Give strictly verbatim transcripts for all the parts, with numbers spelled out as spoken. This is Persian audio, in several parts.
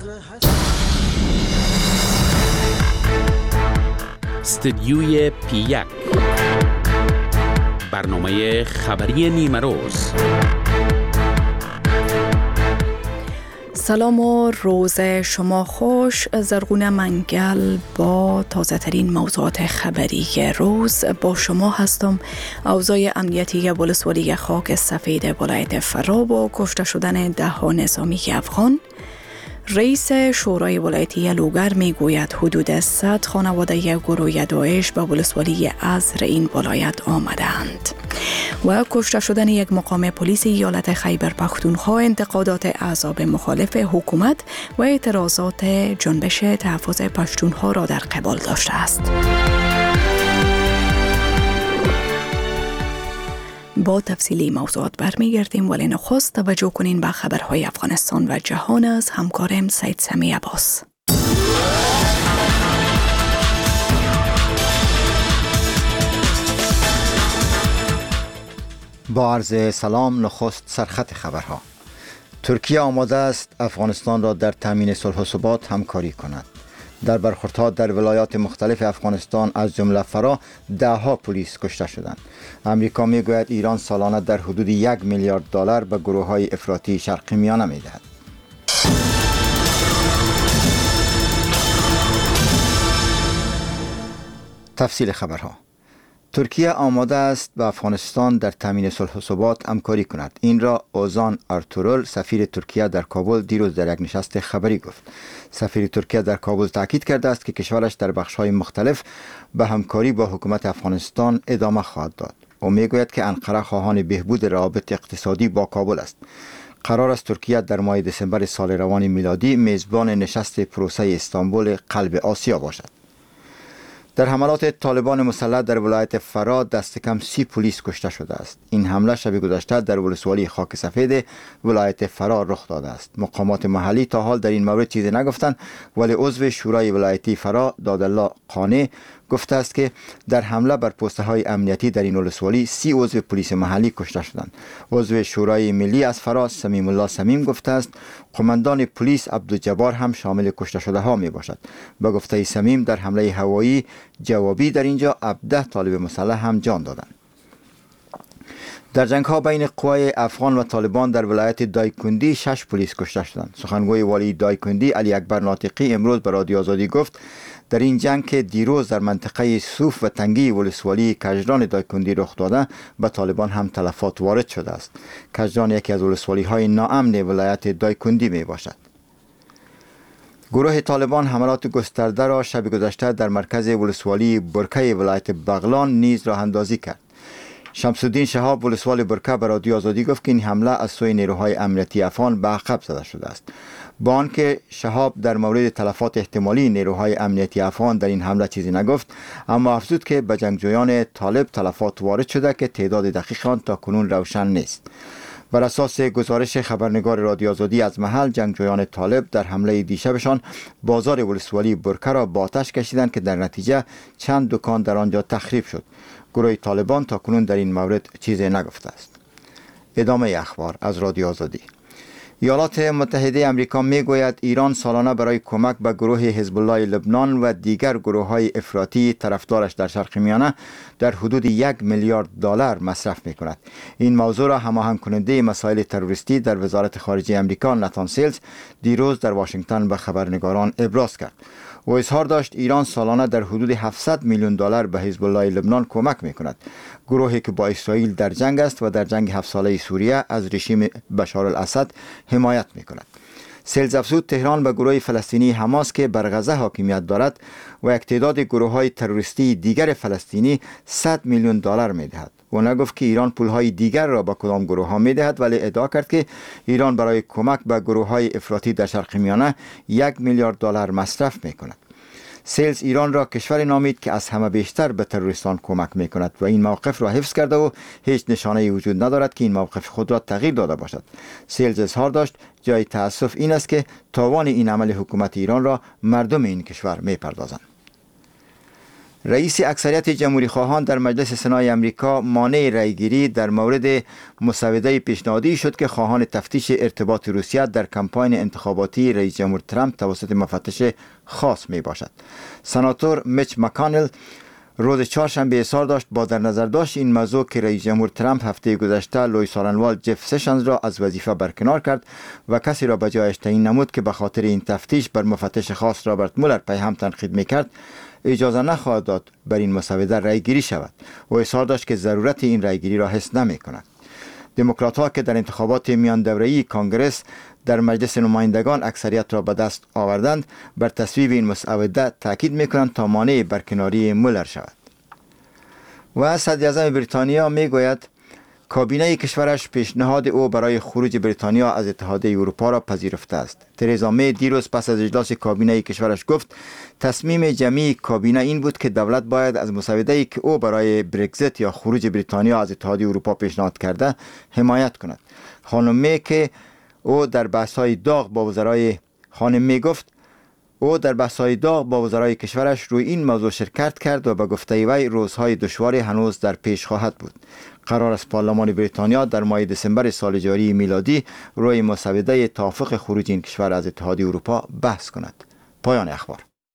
استدیوی پی یک، برنامه خبری نیمه روز. سلام و روز شما خوش. زرغونه منگل با تازه ترین موضوعات خبری روز با شما هستم. اوضاع امنیتی ولسوالی خاک سفید ولایت فرا با کشته شدن ده ها نظامی افغان. رئیس شورای ولایتی لوگر می گوید حدود صد خانواده گروه داعش به ولسوالی ازر این ولایت آمدند. و کشته شدن یک مقام پلیس ایالت خیبر پختونخوا انتقادات احزاب مخالف حکومت و اعتراضات جنبش تحفظ پشتونخوا را در قبال داشته است. با تفصیلی موضوعات برمیگردیم، ولی نخست توجه کنین به خبرهای افغانستان و جهان از همکارم سید سمی عباس. با عرض سلام، نخست سرخط خبرها. ترکیه آماده است افغانستان را در تامین صلح و ثبات همکاری کند. در برخوردها در ولایات مختلف افغانستان از جمله فرا ده ها پلیس کشته شدند. امریکا میگوید ایران سالانه در حدود یک میلیارد دلار به گروه های افراطی شرقی میانه میدهد. تفصیل خبرها. ترکیه آماده است به افغانستان در تامین صلح و ثبات همکاری کند. این را اوزان ارتورل، سفیر ترکیه در کابل، دیروز در یک نشست خبری گفت. سفیر ترکیه در کابل تاکید کرده است که کشورش در بخش‌های مختلف به همکاری با حکومت افغانستان ادامه خواهد داد. او میگوید که انقره خواهان بهبود روابط اقتصادی با کابل است. قرار است ترکیه در ماه دسامبر سال روان میلادی میزبان نشست پروسه استانبول قلب آسیا باشد. در حملات طالبان مسلح در ولایت فرا دست کم سی پلیس کشته شده است. این حمله شب گذشته در ولسوالی خاک سفید ولایت فرا رخ داده است. مقامات محلی تا حال در این مورد چیزی نگفتند، ولی عضو شورای ولایتی فرا دادالله قانع گفته است که در حمله بر پست‌های های امنیتی در این ولسوالی سی عضو پلیس محلی کشته شدند. عضو شورای ملی از فرا سمیم الله سمیم گفته است قماندان پلیس عبدالجبار هم شامل کشته شده ها می باشد. به گفته سمیم در حمله هوایی جوابی در اینجا هفده طالب مسلح هم جان دادند. در جنگ ها بین قوای افغان و طالبان در ولایت دایکندی شش پلیس کشته شدند. سخنگوی والی دایکندی علی اکبر ناطقی امروز به رادیو آزادی گفت در این جنگ که دیروز در منطقه صوف و تنگی ولسوالی کجران دایکندی رخ داده به طالبان هم تلفات وارد شده است. کجران یکی از ولسوالی های ناامن ولایت دایکندی می باشد. گروه طالبان حملات گسترده را شب گذشته در مرکز ولسوالی برکه ولایت بغلان نیز راه اندازی کرد. شمس الدین شهاب ولسوال برکه به رادیو آزادی گفت که این حمله از سوی نیروهای امنیتی افغان به عقب زده شده است. با آنکه شهاب در مورد تلفات احتمالی نیروهای امنیتی افغان در این حمله چیزی نگفت، اما افزود که به جنگجویان طالب تلفات وارد شده که تعداد دقیق آن تا کنون روشن نیست. بر اساس گزارش خبرنگار رادیو آزادی از محل، جنگجویان طالب در حمله دیشبشان بازار ولسوالی برکه را با آتش کشیدند که در نتیجه چند دکان در آنجا تخریب شد. گروه طالبان تا کنون در این مورد چیزی نگفته است. ادامه اخبار از رادیو آزادی. ایالات متحده آمریکا میگوید ایران سالانه برای کمک به گروه حزب الله لبنان و دیگر گروه های افراطی طرفدارش در شرق میانه در حدود یک میلیارد دلار مصرف می کند. این موضوع را هماهنگ کننده مسائل تروریستی در وزارت خارجه آمریکا ناتان سیلز دیروز در واشنگتن به خبرنگاران ابراز کرد. او اظهار داشت ایران سالانه در حدود هفتصد میلیون دلار به حزب الله لبنان کمک می کند. گروهی که با اسرائیل در جنگ است و در جنگ هفت ساله سوریه از رژیم بشار الاسد حمایت می کند. سیلز افزود تهران به گروه فلسطینی حماس که بر غزه حاکمیت دارد و یک تعداد گروه های تروریستی دیگر فلسطینی صد میلیون دلار می دهد. او نگفت که ایران پولهای دیگر را به کدام گروه ها می دهد، ولی ادعا کرد که ایران برای کمک به گروه های افراطی در شرق میانه یک میلیارد دلار مصرف می کند. سیلز ایران را کشور نامید که از همه بیشتر به تروریستان کمک می کند و این موقف را حفظ کرده و هیچ نشانه وجود ندارد که این موقف خود را تغییر داده باشد. سیلز اظهار داشت جای تأسف این است که تاوان این عمل حکومت ایران را مردم این کشور می پردازند. رئیس اکثریت جمهوری خواهان در مجلس سنای امریکا مانع رأیگیری در مورد مسوده پیشنهادی شد که خواهان تفتیش ارتباط روسیه در کمپاین انتخاباتی رئیس جمهور ترامپ توسط مفتش خاص می باشد. سناتور میچ مکانل روز چهارشنبه اظهار داشت با در نظر داشت این موضوع که رئیس جمهور ترامپ هفته گذشته لوی سارنوال جف سشنز را از وظیفه برکنار کرد و کسی را به جایش تعیین نمود که به خاطر این تفتیش بر مفتش خاص رابرت مولر پیهم تنقید میکرد، اجازه نخواهد داد بر این مسوده رأی گیری شود و اظهار داشت که ضرورت این رأی گیری را حس نمی کند. دموکرات ها که در انتخابات میان دوره‌ای کانگرس در مجلس نمایندگان اکثریت را به دست آوردند، بر تصویب این مسوده تاکید میکنند تا مانع برکناری مولر شود. و صدر اعظم بریتانیا میگوید کابینه کشورش پیشنهاد او برای خروج بریتانیا از اتحادیه اروپا را پذیرفته است. ترزا می دیروز پس از اجلاس کابینه کشورش گفت تصمیم جمعی کابینه این بود که دولت باید از مسوده‌ای که او برای برگزیت یا خروج بریتانیا از اتحادیه اروپا پیشنهاد کرده حمایت کند. خانم می که او در بحث‌های داغ با وزرای خانم می گفت او در بحث‌های داغ با وزرای کشورش روی این موضوع شرکت کرد و به گفته وی روزهای دشواری هنوز در پیش خواهد بود. قرار است پارلمان بریتانیا در ماه دسامبر سال جاری میلادی روی مسوده توافق خروج این کشور از اتحادیه اروپا بحث کند. پایان اخبار.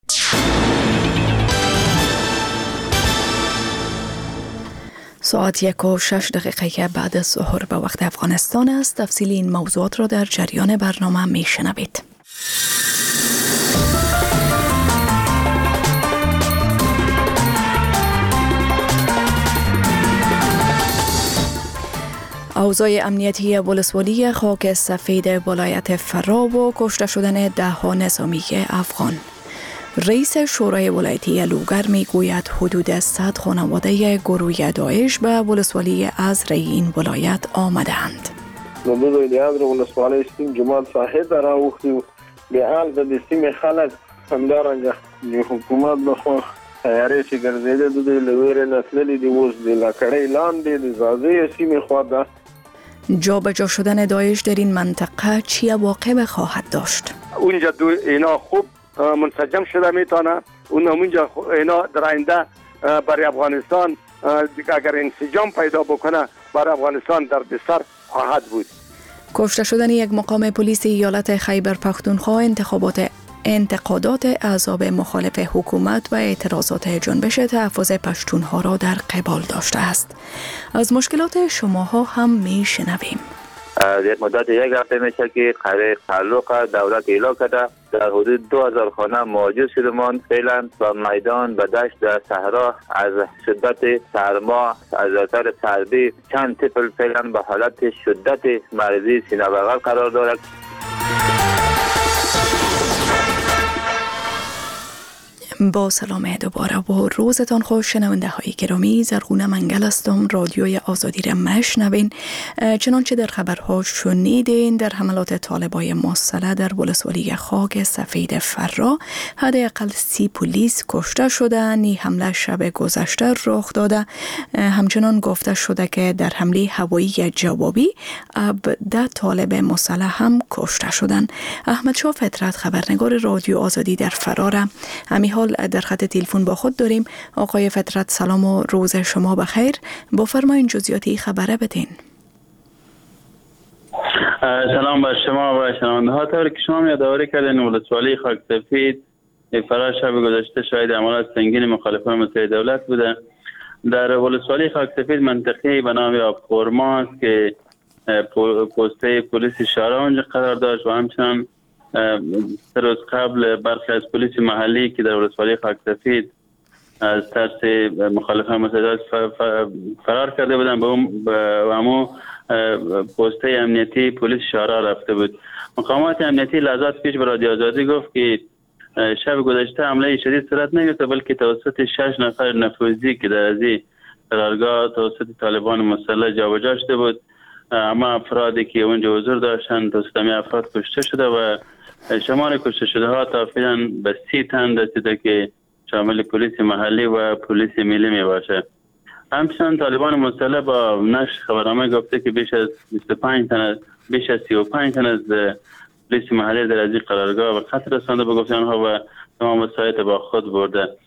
ساعت یک و شش دقیقه بعد از ظهر به وقت افغانستان است. تفصیل این موضوعات را در جریان برنامه می شنوید. اوضاع امنیتی ولسوالی خاک سفید ولایت فرا و کشته شدن ده ها نظامی افغان. رئیس شورای ولایتی لوگر می گوید حدود صد خانواده گروه داعش به ولسوالی از ری این ولایت آمدند. نموز ایلیاد رو ولسوالی سیم جماعت صاحب را اوختی و به حال به سیم خلق همدارنگه حکومت بخوا تیاری چی گرزیده دو دی لویر نسلی دی وز دی لکڑی لان دی دی زازه سیم خواد ده. جا به جا شدن داعش در این منطقه چی واقع خواهد داشت؟ اونجا دو اینا خوب منسجم شده میتونه، اون اونجا اینا در آینده برای افغانستان اگر انسجام پیدا بکنه برای افغانستان در بسر خواهد بود. کشته شدن یک مقام پلیس ایالت خیبر پختونخوا انتخابات انتقادات احزاب مخالف حکومت و اعتراضات جنبش تحفظ پشتونها را در قبال داشته است. از مشکلات شماها هم می شنویم. یک مدت یک هفته میشه که قرار تعلق دولت اعلام کرده در حدود دو هزار خانه مهاجر شدمان فعلا و میدان و دشت در صحرا از شدت سرما از اثر سردی چند طفل فعلا به حالت شدت مریضی سینه بغل قرار دارد. با سلام دوباره و روزتان خوش شنونده های گرامی. زرغونه منگل هستم. رادیوی آزادی را مشنوین. چنانچه در خبرها شنیدین در حملات طالبای مسلح در ولسوالی خاک سفید فرا حداقل سی پلیس کشته شدند. این حمله شب گذشته رخ داده. همچنان گفته شده که در حمله هوایی جوابی ده طالب مسلح هم کشته شدند. احمد شاه فطرت خبرنگار رادیو آزادی در فرار همین حال در خط تلفن با خود داریم. آقای فطرت سلام و روز شما بخیر. با فرمایین جزئیاتی خبره بدین. سلام بر شما و شنونده ها. طوری که شما یادآوری کردین ولسوالی خاک سفید فرا شب گذشته شاهد حملات سنگین مخالفان مسلح دولت بوده. در ولسوالی خاک سفید منطقه‌ای به نام آبخورما است که پسته پلیس شارع اونجا قرار داشت و همچنان سه روز قبل برخی از پلیس محلی که در ولسوالی خاک سفید از ترس مخالفان مسلح فرار کرده بودن به همون پسته امنیتی پلیس شارع رفته بود. مقامات امنیتی لحظات پیش به رادیو آزادی گفت که شب گذشته حمله شدید صورت نگرفته بلکه توسط شش نفر نفوذی که در از قرارگاه توسط طالبان مسلح جابجا شده بود. اما افرادی که اونجا حضور داشتند توسط همین افراد کشته شده و شمار کشته شده ها تا فعلا به سی تن رسیده که شامل پلیس محلی و پلیس ملی می باشه. همچنان طالبان مسلح با نشر خبرنامه گفته که بیش از بیست و پنج تن از بیش از سی و پنج تن از پلیس محلی در از قرارگاه و قتل رسانده به گفته آنها و تمام وسایط با خود برده.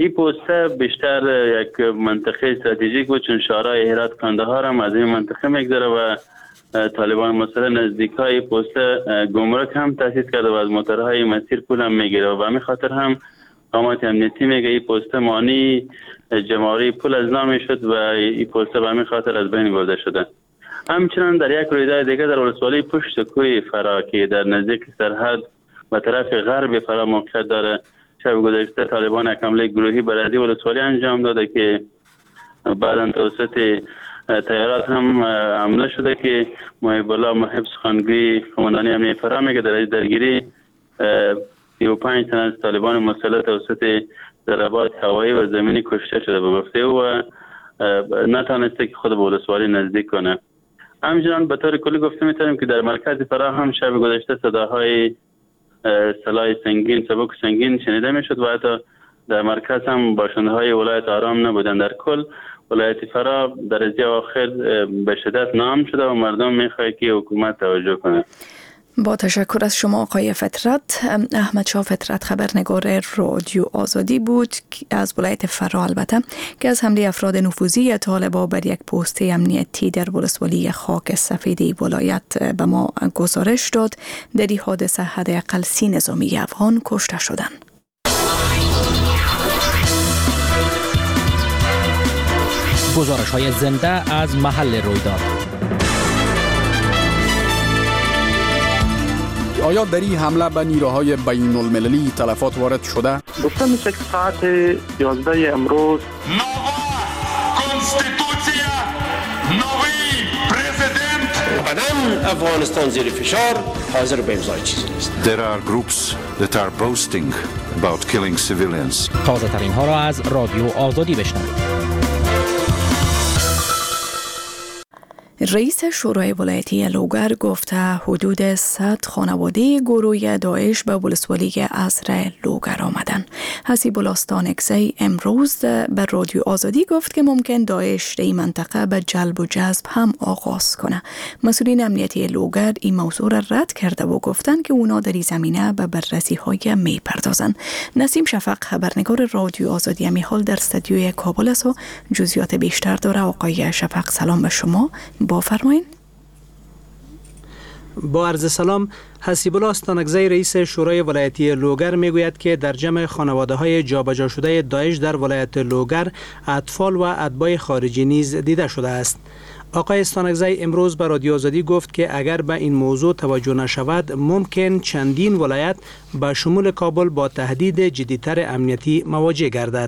این پوسته بیشتر یک منطقه استراتژیک بود، چون شورای هرات کندهار هم از این منطقه میگذره و طالبان مثلا نزدیک های پوسته گمرک هم تاسیس کرده و از موتورهای مسیر پول هم میگیره و به همین خاطر هم قامت امنیتی میگه این پوسته مانی جمهوری پول از نام شد و این پوسته به همین خاطر از بین برده شده. همچنان در یک رویداد دیگه در ولسوالی پشت کوی فرا که در نزدیک سرحد و طرف غرب فرا موقعیت داره، شب گذشته طالبان یک حمله گروهی بر ردی ولسوالی انجام داده که بعدا توسط تیارات هم حمله شده که محب الله محب سخنگوی قماندانی امنیت فرا میگه در درگیری سی و پنج تن از طالبان مسلح توسط ضربات هوایی و زمینی کشته شده به گفته و نتونسته که خود به ولسوالی نزدیک کنه. همچنان به طور کلی گفته میتونیم که در مرکز فرا هم شب گذشته صداهای سلاح سنگین سبک سنگین شنیده میشد و حتی در مرکز هم باشنده های ولایت آرام نبودن. در کل ولایت فرا درجه آخر به شدت نام شده و مردم میخواد که حکومت توجه کنه. با تشکر از شما آقای فطرت. احمد شاه فطرت خبرنگار رادیو آزادی بود از ولایت فرا، البته که از حمله افراد نفوذی طالبان بر یک پست امنیتی در ولسوالی خاک سفید ولایت به ما گزارش داد. در این حادثه حداقل سی نظامی افغان کشته شدند. گزارش های زنده از محل رویداد. آیا در این حمله به نیروهای بین المللی تلفات وارد شده؟ گفته میشه که ساعت یازده امروز نووا کنستیتوسیا نوی پرزیدنت قدم افغانستان زیر فشار حاضر به امضای چیزی نیست. There are groups that are boasting about killing civilians. تازه ترین ها را از رادیو آزادی بشنوید. رئیس شورای ولایتی لوگر گفته حدود صد خانواده گروه داعش به ولسوالی عصر لوگر آمدن. حسیب الاستانکزی امروز به رادیو آزادی گفت که ممکن داعش در این منطقه به جلب و جذب هم آغاز کنه. مسئولین امنیتی لوگر این موضوع را رد کرده و گفتن که اونا در این زمینه به بررسی های می پردازن. نسیم شفق خبرنگار رادیو آزادی همی حال در استودیوی کابل است و جزئیات بیشتر داره. آقای شفق سلام به شما. بفرمایید. با عرض سلام. حسیب الله استانکزی رئیس شورای ولایتی لوگر میگوید که در جمع خانواده های جابجا شده داعش در ولایت لوگر اطفال و اتباع خارجی نیز دیده شده است. آقای استانکزی امروز به رادیو آزادی گفت که اگر به این موضوع توجه نشود ممکن چندین ولایت به شمول کابل با تهدید جدیتر امنیتی مواجه گردد.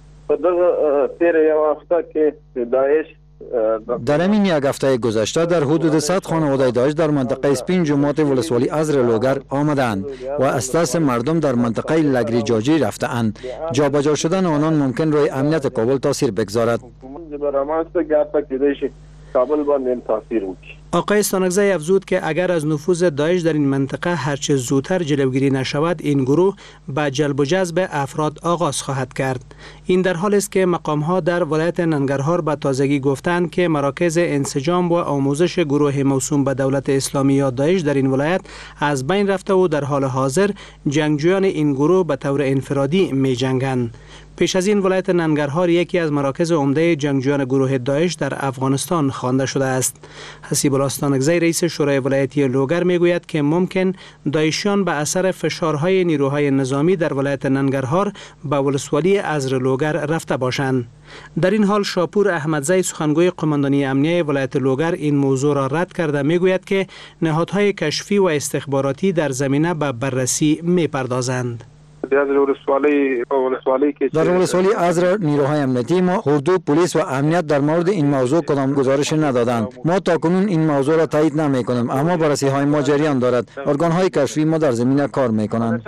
در همین یک هفته گذشته در حدود صد خانواده داعش در منطقه اسپین جماعت ولسوالی عزر لوگر آمدند و از دست مردم در منطقه لگری جاجی رفتند. جابجا شدن آنان ممکن روی امنیت کابل تاثیر بگذارد. آقای استانکزی افزود که اگر از نفوذ داعش در این منطقه هرچه زودتر جلوگیری نشود این گروه به جلب و جذب افراد آغاز خواهد کرد. این در حالی است که مقام‌ها در ولایت ننگرهار به تازگی گفتند که مراکز انسجام و آموزش گروه موسوم به دولت اسلامی یا داعش در این ولایت از بین رفته و در حال حاضر جنگجویان این گروه به طور انفرادی می جنگند. پیش از این ولایت ننگرهار یکی از مراکز عمده جنگجویان گروه داعش در افغانستان خوانده شده است. حسیب الله استانکزی رئیس شورای ولایتی لوگر میگوید که ممکن داعشیان به اثر فشارهای نیروهای نظامی در ولایت ننگرهار به ولسوالی عزر لوگر رفته باشند. در این حال شاپور احمدزی سخنگوی قماندانی امنیه ولایت لوگر این موضوع را رد کرده میگوید که نهادهای کشفی و استخباراتی در زمینه به بررسی میپردازند. در ولسوالی عزر نیروهای امنیتی ما اردو پلیس و امنیت در مورد این موضوع کدام گزارش ندادند. ما تاکنون این موضوع را تایید نمی کنیم، اما بررسی های ما جریان دارد. ارگان های کشفی ما در زمینه کار می کنند.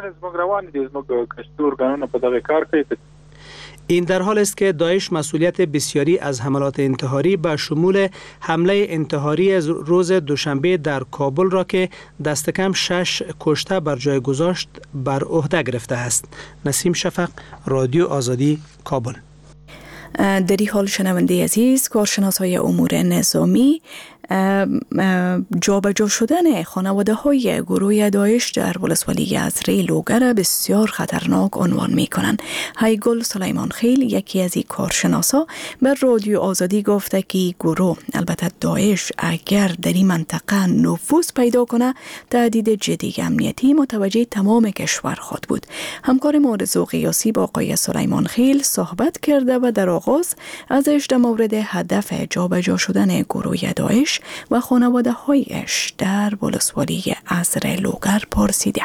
این در حال است که داعش مسئولیت بسیاری از حملات انتحاری به شمول حمله انتحاری روز دوشنبه در کابل را که دست کم شش کشته بر جای گذاشت بر عهده گرفته است. نسیم شفق، رادیو آزادی، کابل. در این حال شنونده عزیز، کارشناسای امور نظامی جابجا شدن خانواده های گروه داعش در ولسوالی ازره لوگر بسیار خطرناک عنوان می کنند. هیگل سلیمان خیل، یکی از این کارشناسا، بر رادیو آزادی گفته که گروه، البته داعش، اگر در این منطقه نفوذ پیدا کنه تهدید جدی امنیتی متوجه تمام کشور خود بود. همکار ما رضا قیاسی با آقای سلیمان خیل صحبت کرده و در آغاز ازش در مورد هدف جابجا شدن گروه داعش و خانواده هایش در ولسوالی ازره لوگر پرسیده.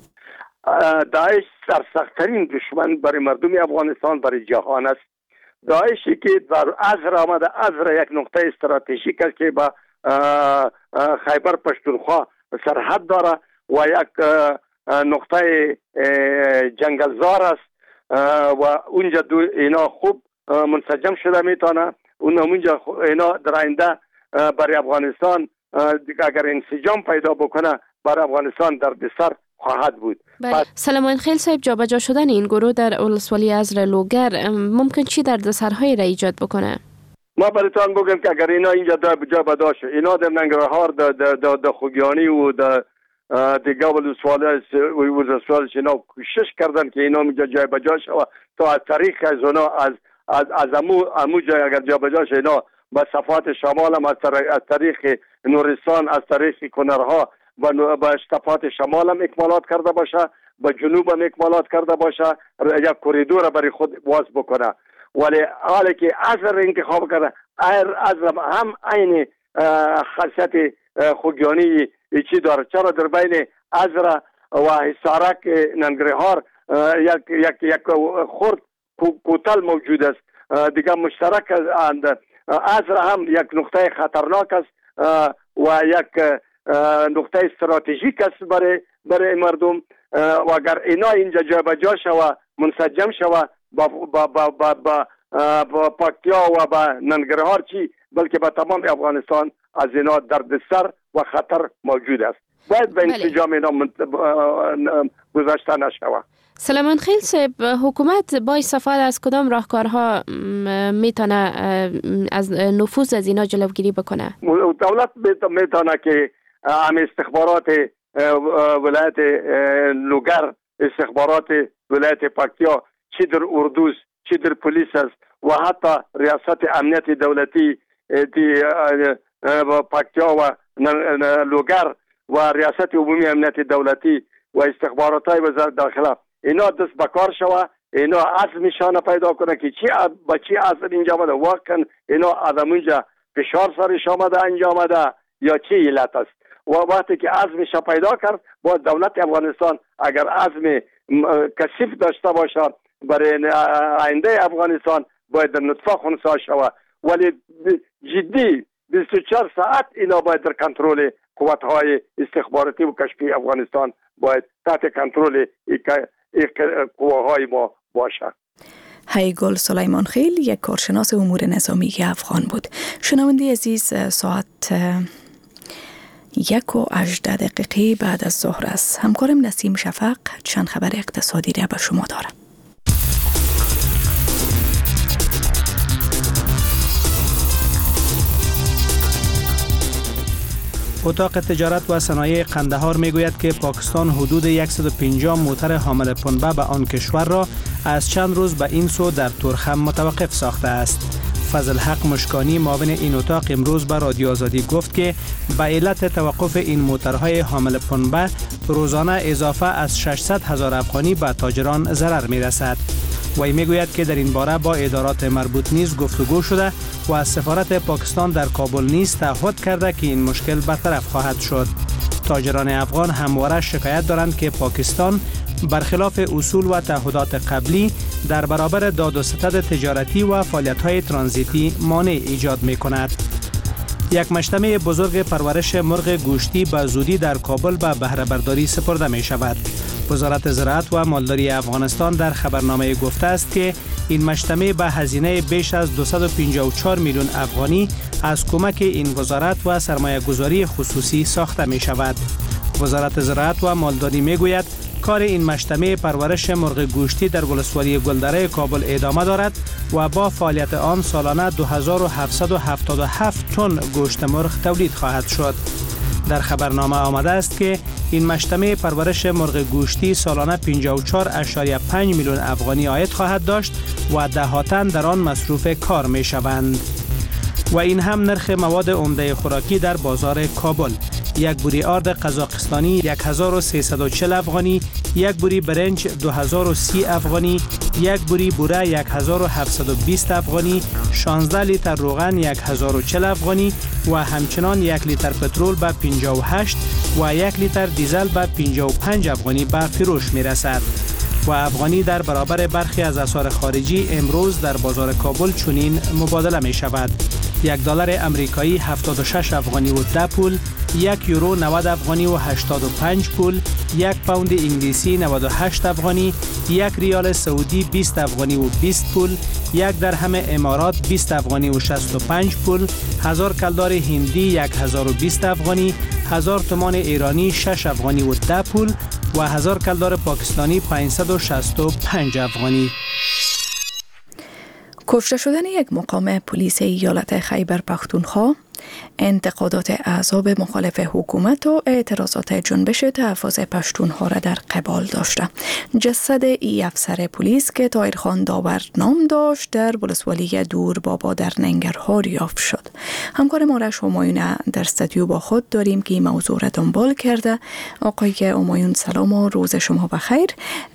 داعش سرسخت‌ترین دشمن برای مردم افغانستان، برای جهان است. داعشی که در ازره آمده، ازره یک نقطه استراتژیک است که با خیبر پشتونخوا سرحد داره و یک نقطه جنگلزار است و اونجا دو اینا خوب منسجم شده میتونه. اون اونجا اینا در آینده برای افغانستان اگر انسجام پیدا بکنه برای افغانستان دردسر خواهد بود. بله. سلیمان خیل صاحب، جابجا شدن این گروه در ولسوالی ازره لوگر ممکن چی دردسرهایی را ایجاد بکنه؟ ما براتون بگم که اگر اینا اینجا جابجا شد، اینا در ننگرهار در خوگیانی و در دیگه ولسوالی ولسوالی اینا کوشش کردن که اینا اینجا جابجا شد تا از طریق از اونا از از از امو امو جای اگر جابجا شد اینا با صفات شمال هم از طریق نورستان، از طریق کنرها و با صفات شمال هم اکمالات کرده باشه، با جنوب هم اکمالات کرده باشه، یک کوریدور برای خود باز بکنه. ولی حالی که ازر انتخاب کرده، ازر هم عین خاصیت خوگیانی چی داره. چرا در بین ازر و حصارک ننگرهار یک یک یک خرد کوتل موجود است. دیگه مشترک اند. ازر هم یک نقطه خطرناک است و یک نقطه استراتژیک است برای برای مردم و اگر اینا اینجا جابجا شود، منسجم شود با با با با, با, با پکتیا و با ننگرهار چی بلکه با تمام افغانستان از اینا دردسر و خطر موجود است. باید به انسجام اینا گذاشته نشود. سلیمان خیل صاحب، حکومت با استفاده از کدام راهکارها میتونه از نفوذ از اینا جلوگیری بکنه؟ دولت میتونه که هم استخبارات ولایت لوگر، استخبارات ولایت پکتیا، چی در اردوز، چی در پلیس است و حتی ریاست امنیت دولتی دی پکتیا و لوگر و ریاست عمومی امنیت دولتی و استخبارات های وزارت داخله اینا دست بکار شوه، اینا عزمشان پیدا کنه که چی با چی اصل اینجا آمده، واقعا اینا آدم اینجا فشار سرش آمده انجام آمده یا چی علت است. و وقتی که عزمش پیدا کرد با دولت افغانستان اگر عزم کثیف داشته باشه برای آینده افغانستان باید در نطفه خونسا شود، ولی جدی بیست و چهار ساعت اینا باید در کنترل قوت‌های استخباراتی و کشفی افغانستان باید تحت کنترل قواهای ما باشه. هیگل سلیمان خیل، یک کارشناس امور نظامی افغان بود. شنونده عزیز، ساعت یک و هجده دقیقه بعد از ظهر است. همکارم نسیم شفق چند خبر اقتصادی را به شما دارم. اتاق تجارت و صنایع قندهار میگوید که پاکستان حدود صد و پنجاه موتر حامل پنبه به آن کشور را از چند روز به این سو در تورخم متوقف ساخته است. فضل حق مشکانی، معاون این اتاق، امروز به رادیو آزادی گفت که به علت توقف این موترهای حامل پنبه روزانه اضافه از ششصد هزار افغانی به تاجران ضرر میرسد. وی میگوید که در این باره با ادارات مربوط نیز گفتگو شده و از سفارت پاکستان در کابل نیز تعهد کرده که این مشکل برطرف خواهد شد. تاجران افغان همواره شکایت دارند که پاکستان برخلاف اصول و تعهدات قبلی در برابر داد و ستد تجارتی و فعالیت‌های ترانزیتی مانع ایجاد می‌کند. یک مجتمع بزرگ پرورش مرغ گوشتی به زودی در کابل به بهره برداری سپرده می شود. وزارت زراعت و مالداری افغانستان در خبرنامه گفته است که این مجتمع به هزینه بیش از دویست و پنجاه و چهار میلیون افغانی از کمک این وزارت و سرمایه گذاری خصوصی ساخته می شود. وزارت زراعت و مالداری می گوید کار این مجتمع پرورش مرغ گوشتی در ولسوالی گلدره کابل ادامه دارد و با فعالیت آن سالانه دو هزار و هفتصد و هفتاد و هفت تن گوشت مرغ تولید خواهد شد. در خبرنامه آمده است که این مجتمع پرورش مرغ گوشتی سالانه پنجاه و چهار ممیز پنج میلیون افغانی عاید خواهد داشت و دهاتاً در آن مصروف کار می شوند. و این هم نرخ مواد عمده خوراکی در بازار کابل. یک بوری آرد قزاقستانی یک هزار و سیصد و چهل افغانی، یک بوری برنج دو هزار و سی افغانی، یک بوری بوره یک هزار و هفتصد و بیست افغانی، شانزده لیتر روغن یک هزار و چهل افغانی و همچنان یک لیتر پترول به پنجاه و هشت و یک لیتر دیزل به پنجاه و پنج افغانی به فروش می رسد. و افغانی در برابر برخی از اسعار خارجی امروز در بازار کابل چنین مبادله می شود. یک دلار امریکایی هفتاد و شش افغانی و ده پول، یک یورو نود افغانی و هشتاد و پنج پول، یک پوند انگلیسی نود و هشت افغانی، یک ریال سعودی بیست افغانی و بیست پول، یک درهم امارات بیست افغانی و شصت و پنج پول، هزار کلدار هندی یک هزار و بیست افغانی، هزار تومان ایرانی شش افغانی و ده پول و هزار کلدار پاکستانی پانصد و شصت و پنج افغانی. کشته شدن یک مقام پلیس ایالت خیبر پختونخوا، انتقادات احزاب مخالف حکومت و اعتراضات جنبش تحفظ پشتونخوا را در قبال داشته. جسد ای افسر پلیس که طاهرخان داور نام داشت در ولسوالی دور بابا در ننگرهار یافت شد. همکار ما را همایون در استودیو با خود داریم که این موضوع را دنبال کرده. آقای همایون سلام و روز شما بخیر.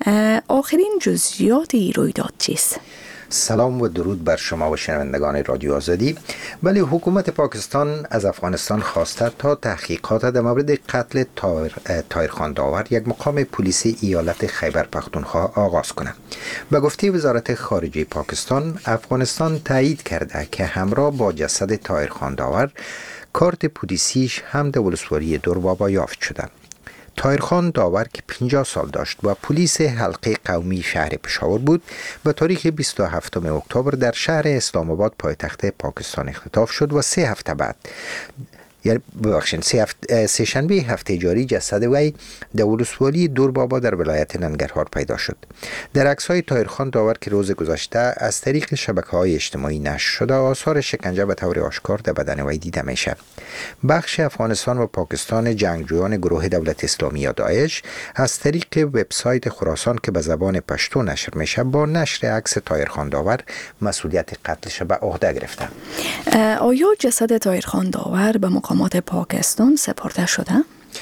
آخرین جزئیات این رویداد چیست؟ سلام و درود بر شما و شنوندگان رادیو آزادی. ولی حکومت پاکستان از افغانستان خواسته تا تحقیقات در مورد قتل طاهرخان داور یک مقام پلیس ایالت خیبر پختونخوا آغاز کنه. به گفته وزارت خارجه پاکستان، افغانستان تایید کرده که همراه با جسد طاهرخان داور کارت پلیسیش هم در ولسوالی دور بابا یافت شده. طاهرخان داور که پنجاه سال داشت و پلیس حلقه قومی شهر پشاور بود، به تاریخ بیست و هفتم اکتبر در شهر اسلام آباد پایتخت پاکستان اختطاف شد و سه هفته بعد یعنی ببخشید سه هفته سه شنبه هفته جاری جسد وی در ولسوالی دور بابا در ولایت ننگرهار پیدا شد. در عکس‌های طاهرخان داور که روز گذشته از طریق شبکه‌های اجتماعی نشر شده، آثار شکنجه به طور آشکار در بدن وی دیده میشه. بخش افغانستان و پاکستان جنگجویان گروه دولت اسلامی یا داعش از طریق وبسایت خراسان که به زبان پشتو نشر میشه با نشر عکس طاهرخان داور مسئولیت قتلش به عهده گرفته. آیا جسد طاهرخان داور به مقامات پاکستان سپرده شده؟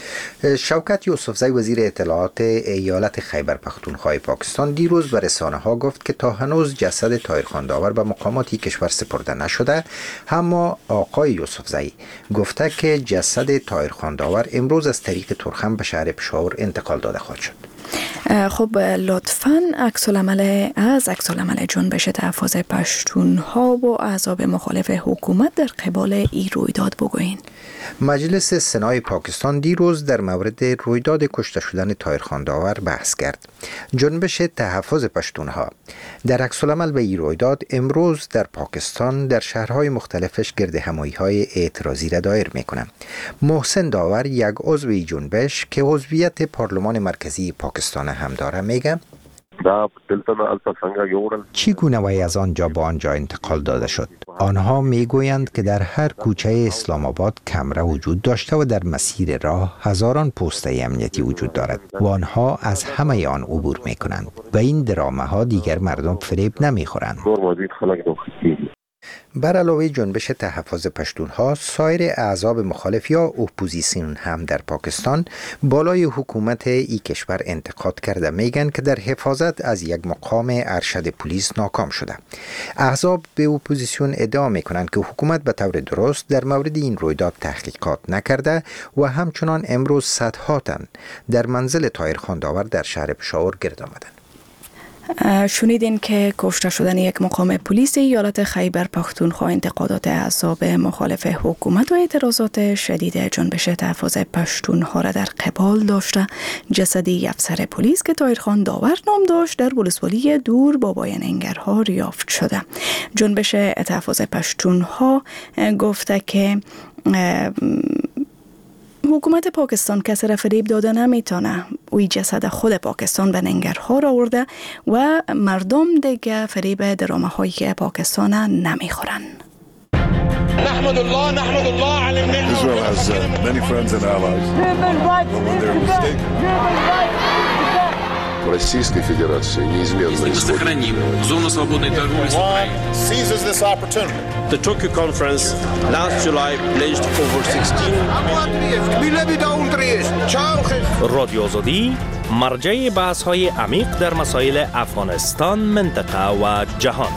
شوکت یوسفزی وزیر اطلاعات ایالت خیبر پختونخوا پاکستان دیروز به رسانه ها گفت که تا هنوز جسد طاهرخان داور به مقامات کشور سپرده نشده، اما آقای یوسفزی گفته که جسد طاهرخان داور امروز از طریق ترخم به شهر پشاور انتقال داده خواهد شد. خب لطفاً عکس العمل از عکس العمل جنبش تحفظ پشتونها و احزاب مخالف حکومت در قبال این رویداد بگوین. مجلس سنای پاکستان دیروز در مورد رویداد کشته شدن طاهرخان داور بحث کرد. جنبش تحفظ پشتونها در عکس العمل به این رویداد امروز در پاکستان در شهرهای مختلفش گرد همایی‌های اعتراضی را دایر میکنه. محسن داور یک عضو جنبش که عضویت پارلمان مرکزی پاکستان هم داره میگه چگونه وی از آنجا با آنجا انتقال داده شد. آنها میگویند که در هر کوچه اسلام آباد کمره وجود داشته و در مسیر راه هزاران پوسته امنیتی وجود دارد و آنها از همه آن عبور میکنند و این درامه ها دیگر مردم فریب نمیخورند. بر علاوه جنبش تحفظ پشتونها، سایر احزاب مخالف یا اپوزیسیون هم در پاکستان بالای حکومت ای کشور انتقاد کرده میگن که در حفاظت از یک مقام ارشد پلیس ناکام شده. احزاب به اپوزیسیون ادعا میکنند که حکومت به طور درست در مورد این رویداد تحقیقات نکرده و همچنان امروز صدها تن در منزل طاهرخان داور در شهر پشاور گرد آمدند. شنیدین که کشته شدن یک مقام پلیس ایالت خیبر پختونخوا انتقادات احزاب مخالف حکومت و اعتراضات شدید جنبش تحفظ پشتونها را در قبال داشته. جسدی افسر پلیس که طاهرخان داور نام داشت در ولسوالی دور بابای ننگرهار یافت شده. جنبش تحفظ پشتونها گفته که حکومت پاکستان کسی را فریب داده نمیتونه. وی جسد خود پاکستان به ننگرهار آورده و مردم دیگه فریب درامه های پاکستان نمیخورن. نحمد الله نحمد الله على النعمة. Israel has uh, many friends and allies. When they're mistaken. Российской Федерации неизменно сохраним зону свободной торговли с Украиной. Seizes this opportunity. The Tokyo conference last July pledged over sixteen. رادیو آزادی مرجع بحث های عمیق در مسائل افغانستان، منطقه و جهان.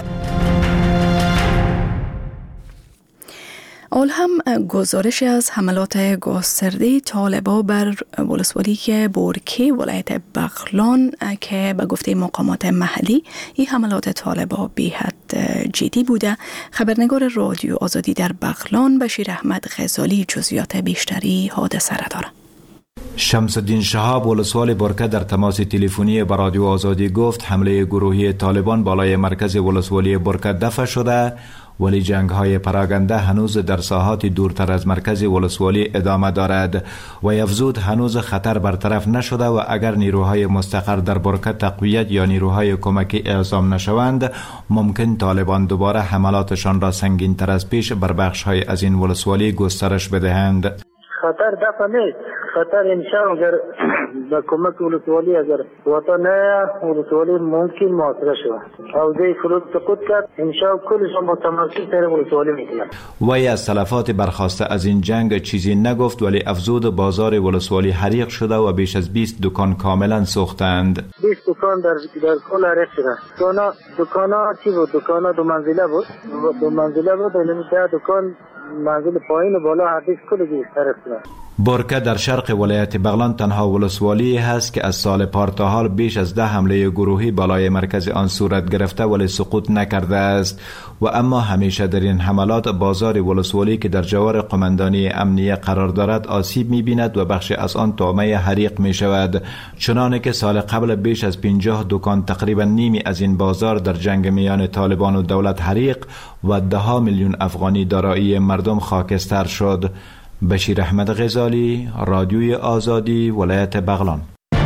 اول هم گزارش از حملات گسترده طالبان بر ولسوالی بورکی ولایت بغلان که به گفته مقامات محلی این حملات طالبان بی‌حد جدی بوده. خبرنگار رادیو آزادی در بغلان بشیر احمد غزالی جزئیات بیشتری حادثه را دارد. شمس الدین شهاب ولسوال برکه در تماس تلفنی با رادیو آزادی گفت حمله گروهی طالبان بالای مرکز ولسوالی برکه دفع شده، ولی جنگ های پراگنده هنوز در ساحات دورتر از مرکز ولسوالی ادامه دارد و افزود هنوز خطر برطرف نشده و اگر نیروهای مستقر در برکه تقویت یا نیروهای کمکی اعزام نشوند ممکن طالبان دوباره حملاتشان را سنگین تر از پیش بر بخش های از این ولسوالی گسترش بدهند. خطر دفع نیست، خطر انشاء اگر با کمک ولسوالی اگر وطن ولسوالی ممکن محاصره شود او دی فلوت سقوط کرد انشاء کلشان با تمرکز سر ولسوالی میکنند. وی از تلفات برخاسته از این جنگ چیزی نگفت ولی افزود بازار ولسوالی حریق شده و بیش از بیست دکان کاملا سوختند. بیست دکان در در کل حریق شده. دکانا دکانا چی بود؟ دکانا دو منزله بود. دو منزله بود ولی ده دکان منزل پایین و بالا حدیث کلگی حریق شده. برکه در شرق ولایت بغلان تنها ولسوالی هست که از سال پار تا حال بیش از ده حمله گروهی بالای مرکز آن صورت گرفته ولی سقوط نکرده است و اما همیشه در این حملات بازار ولسوالی که در جوار قماندانی امنیه قرار دارد آسیب می‌بیند و بخشی از آن طعمه حریق می شود، چنانه که سال قبل بیش از پنجاه دکان تقریبا نیمی از این بازار در جنگ میان طالبان و دولت حریق و ده ها میلیون افغانی دارایی مردم خاکستر شد. بشیر احمد غزالی، رادیوی آزادی، ولایت بغلان.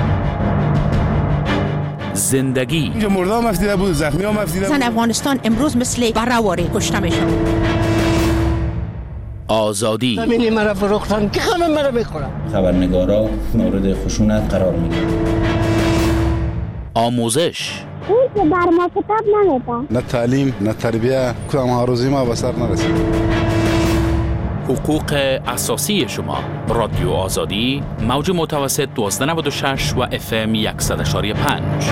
زندگی اینجا مردا هم افتیده بود، زخمی هم افتیده بود. زن افغانستان امروز مثل برآواره کشته میشن. آزادی همینی مرا فروختن که خانم مرا میخورن. خبرنگارا مورد خشونت قرار میگیرن. آموزش اون که بر ما کتاب نمیده. نه تعلیم، نه تربیه، کدام هاروزی ما به سر نرسید. حقوق اساسی شما. رادیو آزادی موج متوسط دوازده نود و شش و اف ام صد و یک و پنج.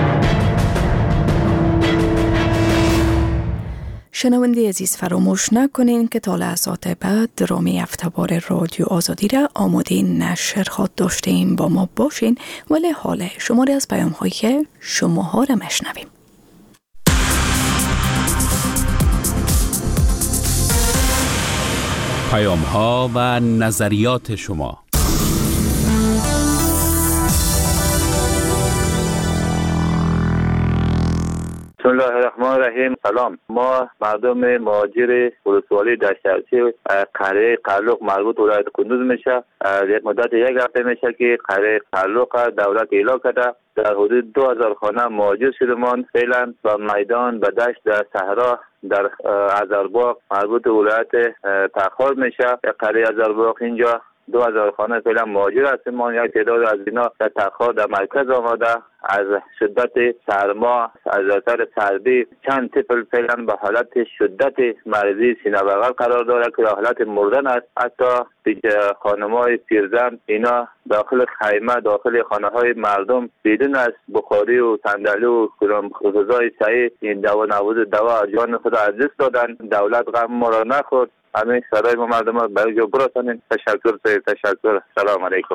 شنونده عزیز فراموش نکنین که تا لحظات بعد درامه هفته‌وار رادیو آزادی را آماده نشر خواهد داشتیم. با ما باشین ولی حالا شماری از پیام هایی که شماها را مشنویم. پیام ها و نظریات شما. بسم الله الرحمن الرحیم. سلام. ما مردم مهاجر ولسوالی دشترچی قریه قلوق مربوط ولایت کندوز میشه. یک مدت یک هفته میشه که قریه قلوق دولت اعلام کرده در حدود دو هزار خانه مهاجر شدمان فعلا و میدان و دشت در صحرا در ازرباغ مربوط ولایت تخار میشه. قریه ازرباغ اینجا دو هزار خانه فعلا مهاجر هستیم. ما یک تعداد از اینا در تخار در مرکز آمده از شدت سرما از اثر سردی چند طفل فعلا به حالت شدت مریضی سینه بغل قرار داره که حالت مردن است. حتی خانم‌های پیرزن اینا داخل خیمه داخل خانه‌های مردم بدون از بخاری و صندلی و غذای صحیح این دوا نبود دوا جان خود از دست دادن. دولت غم ما را نخورد. همین صدای ما مردم را به جا برسانیم. تشکر سید تشکر. سلام علیکم.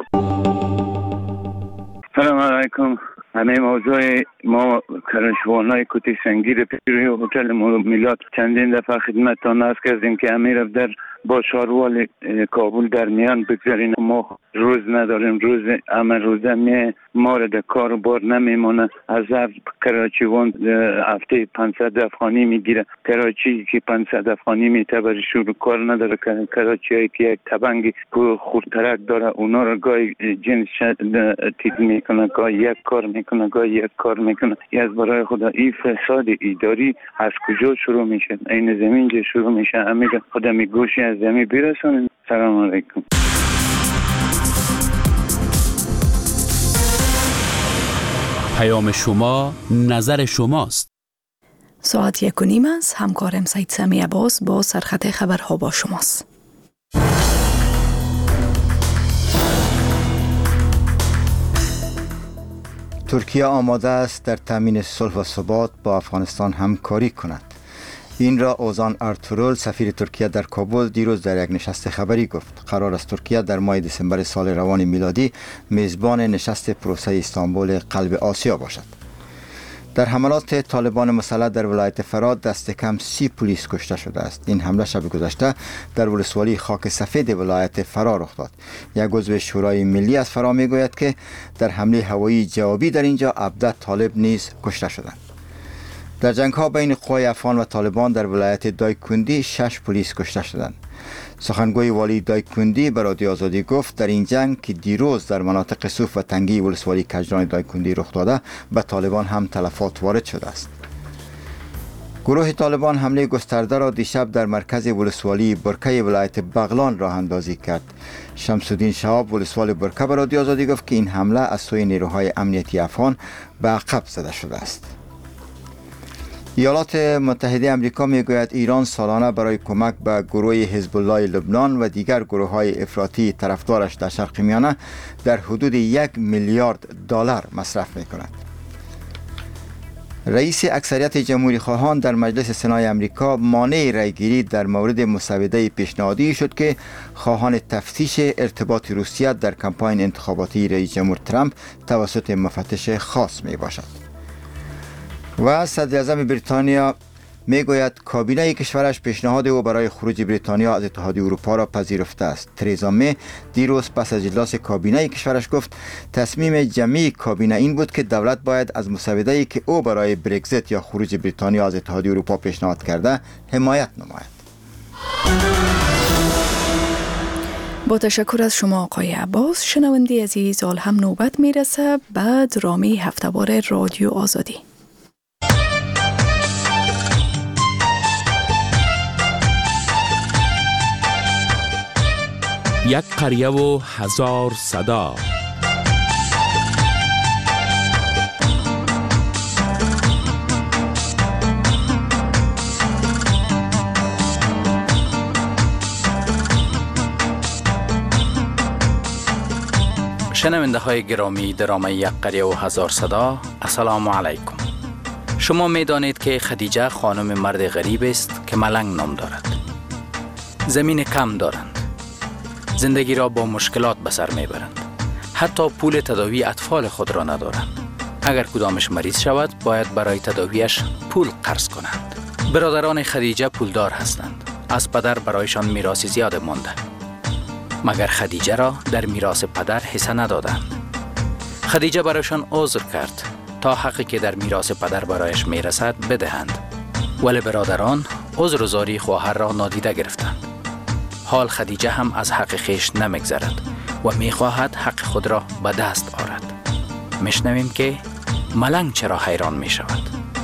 سلام علیکم. همه موضوع ما کرشوانای کتی سنگیر پیری و هتل میلاد چندین دفعه خدمتتان عرض کردیم که امیر در با شاروال کابل در میان بگذارین. ما روز نداریم، روز اما روزه می ما را در کار و بار نمیمونه. از کراچیوان هفته پانصد افغانی میگیره. کراچی که پانصد افغانی میته برای شروع کار نداره. کراچی هایی که یک تبنگ خورترک داره اونا را گاهی جنس تیز میکنه، گاهی یک کار میکنه، گاهی یک کار میکنه. ای از برای خدا این فساد اداری از کجا شروع میشه؟ این زمین جه شروع میشه. امید خدا می گوشی از زمین برسونیم. سلام علیکم. پیام شما نظر شماست. ساعت یک و نیم است. همکارم سید سمی عباس با سرخط خبرها با شماست. ترکیه آماده است در تامین صلح و ثبات با افغانستان همکاری کند. این را اوزان ارتورول سفیر ترکیه در کابل دیروز در یک نشست خبری گفت. قرار است ترکیه در ماه دسامبر سال روان میلادی میزبان نشست پروسه استانبول قلب آسیا باشد. در حملات طالبان مسلح در ولایت فرا دست کم سی پلیس کشته شده است. این حمله شب گذشته در ولسوالی خاک سفید ولایت فرا رخ داد. یک عضو شورای ملی از فرا میگوید که در حمله هوایی جوابی در اینجا عبده طالب نیز کشته شدند. در جنگ ها بین قوای افغان و طالبان در ولایت دایکندی شش پلیس کشته شدند. سخنگوی والی دایکندی به رادیو آزادی گفت در این جنگ که دیروز در مناطق صوف و تنگی ولسوالی کجران دایکندی رخ داده به طالبان هم تلفات وارد شده است. گروه طالبان حمله گسترده را دیشب در مرکز ولسوالی برکه ولایت بغلان راه اندازی کرد. شمس الدین شهاب ولسوال برکه به رادیو آزادی گفت که این حمله از سوی نیروهای امنیتی افغان به عقب زده شده است. ایالات متحده آمریکا میگوید ایران سالانه برای کمک به گروه حزب الله لبنان و دیگر گروه های افراطی طرفدارش در شرق میانه در حدود یک میلیارد دلار مصرف می کند. رئیس اکثریت جمهوری خواهان در مجلس سنای آمریکا مانع رأیگیری در مورد مسوده پیشنهادی شد که خواهان تفتیش ارتباط روسیه در کمپاین انتخاباتی رئیس جمهور ترامپ توسط مفتش خاص می باشد. و صدر اعظم بریتانیا میگوید کابینه کشورش پیشنهاد او برای خروج بریتانیا از اتحادیه اروپا را پذیرفته است. تریزا می دیروز پس از اجلاس کابینه کشورش گفت تصمیم جمعی کابینه این بود که دولت باید از مسوده‌ای که او برای برگزیت یا خروج بریتانیا از اتحادیه اروپا پیشنهاد کرده حمایت نماید. با تشکر از شما آقای عباس. شنونده عزیز، حال هم نوبت میرسه به درامی هفته‌وار رادیو آزادی. یک قریه و هزار صدا. شنونده های گرامی درام یک قریه و هزار صدا، السلام علیکم. شما می دانید که خدیجه خانم مرد غریب است که ملنگ نام دارد. زمین کم دارند. زندگی را با مشکلات به سر میبرند. حتی پول تداوی اطفال خود را ندارند. اگر کدامش مریض شود باید برای تداویش پول قرض کنند. برادران خدیجه پولدار هستند. از پدر برایشان میراث زیاد مانده. مگر خدیجه را در میراث پدر حصه ندادند. خدیجه برایشان عذر کرد تا حقی که در میراث پدر برایش میرسد بدهند. ولی برادران عذر و زاری خواهر را نادیده گرفتند. حال خدیجه هم از حق خیش نمیگذرد و میخواهد حق خود را به دست آورد. میشنویم که ملنگ چرا حیران میشود.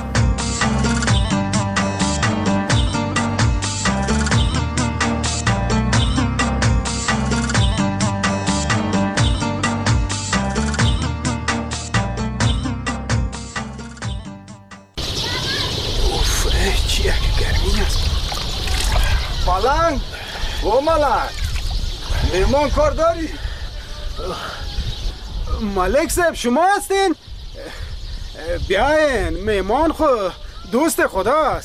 اوف، چی یک گرمی است. ملنگ او ملنگ میمان کار داری؟ ملک صاحب شما هستین؟ بیاین، میمان خو دوست خداست.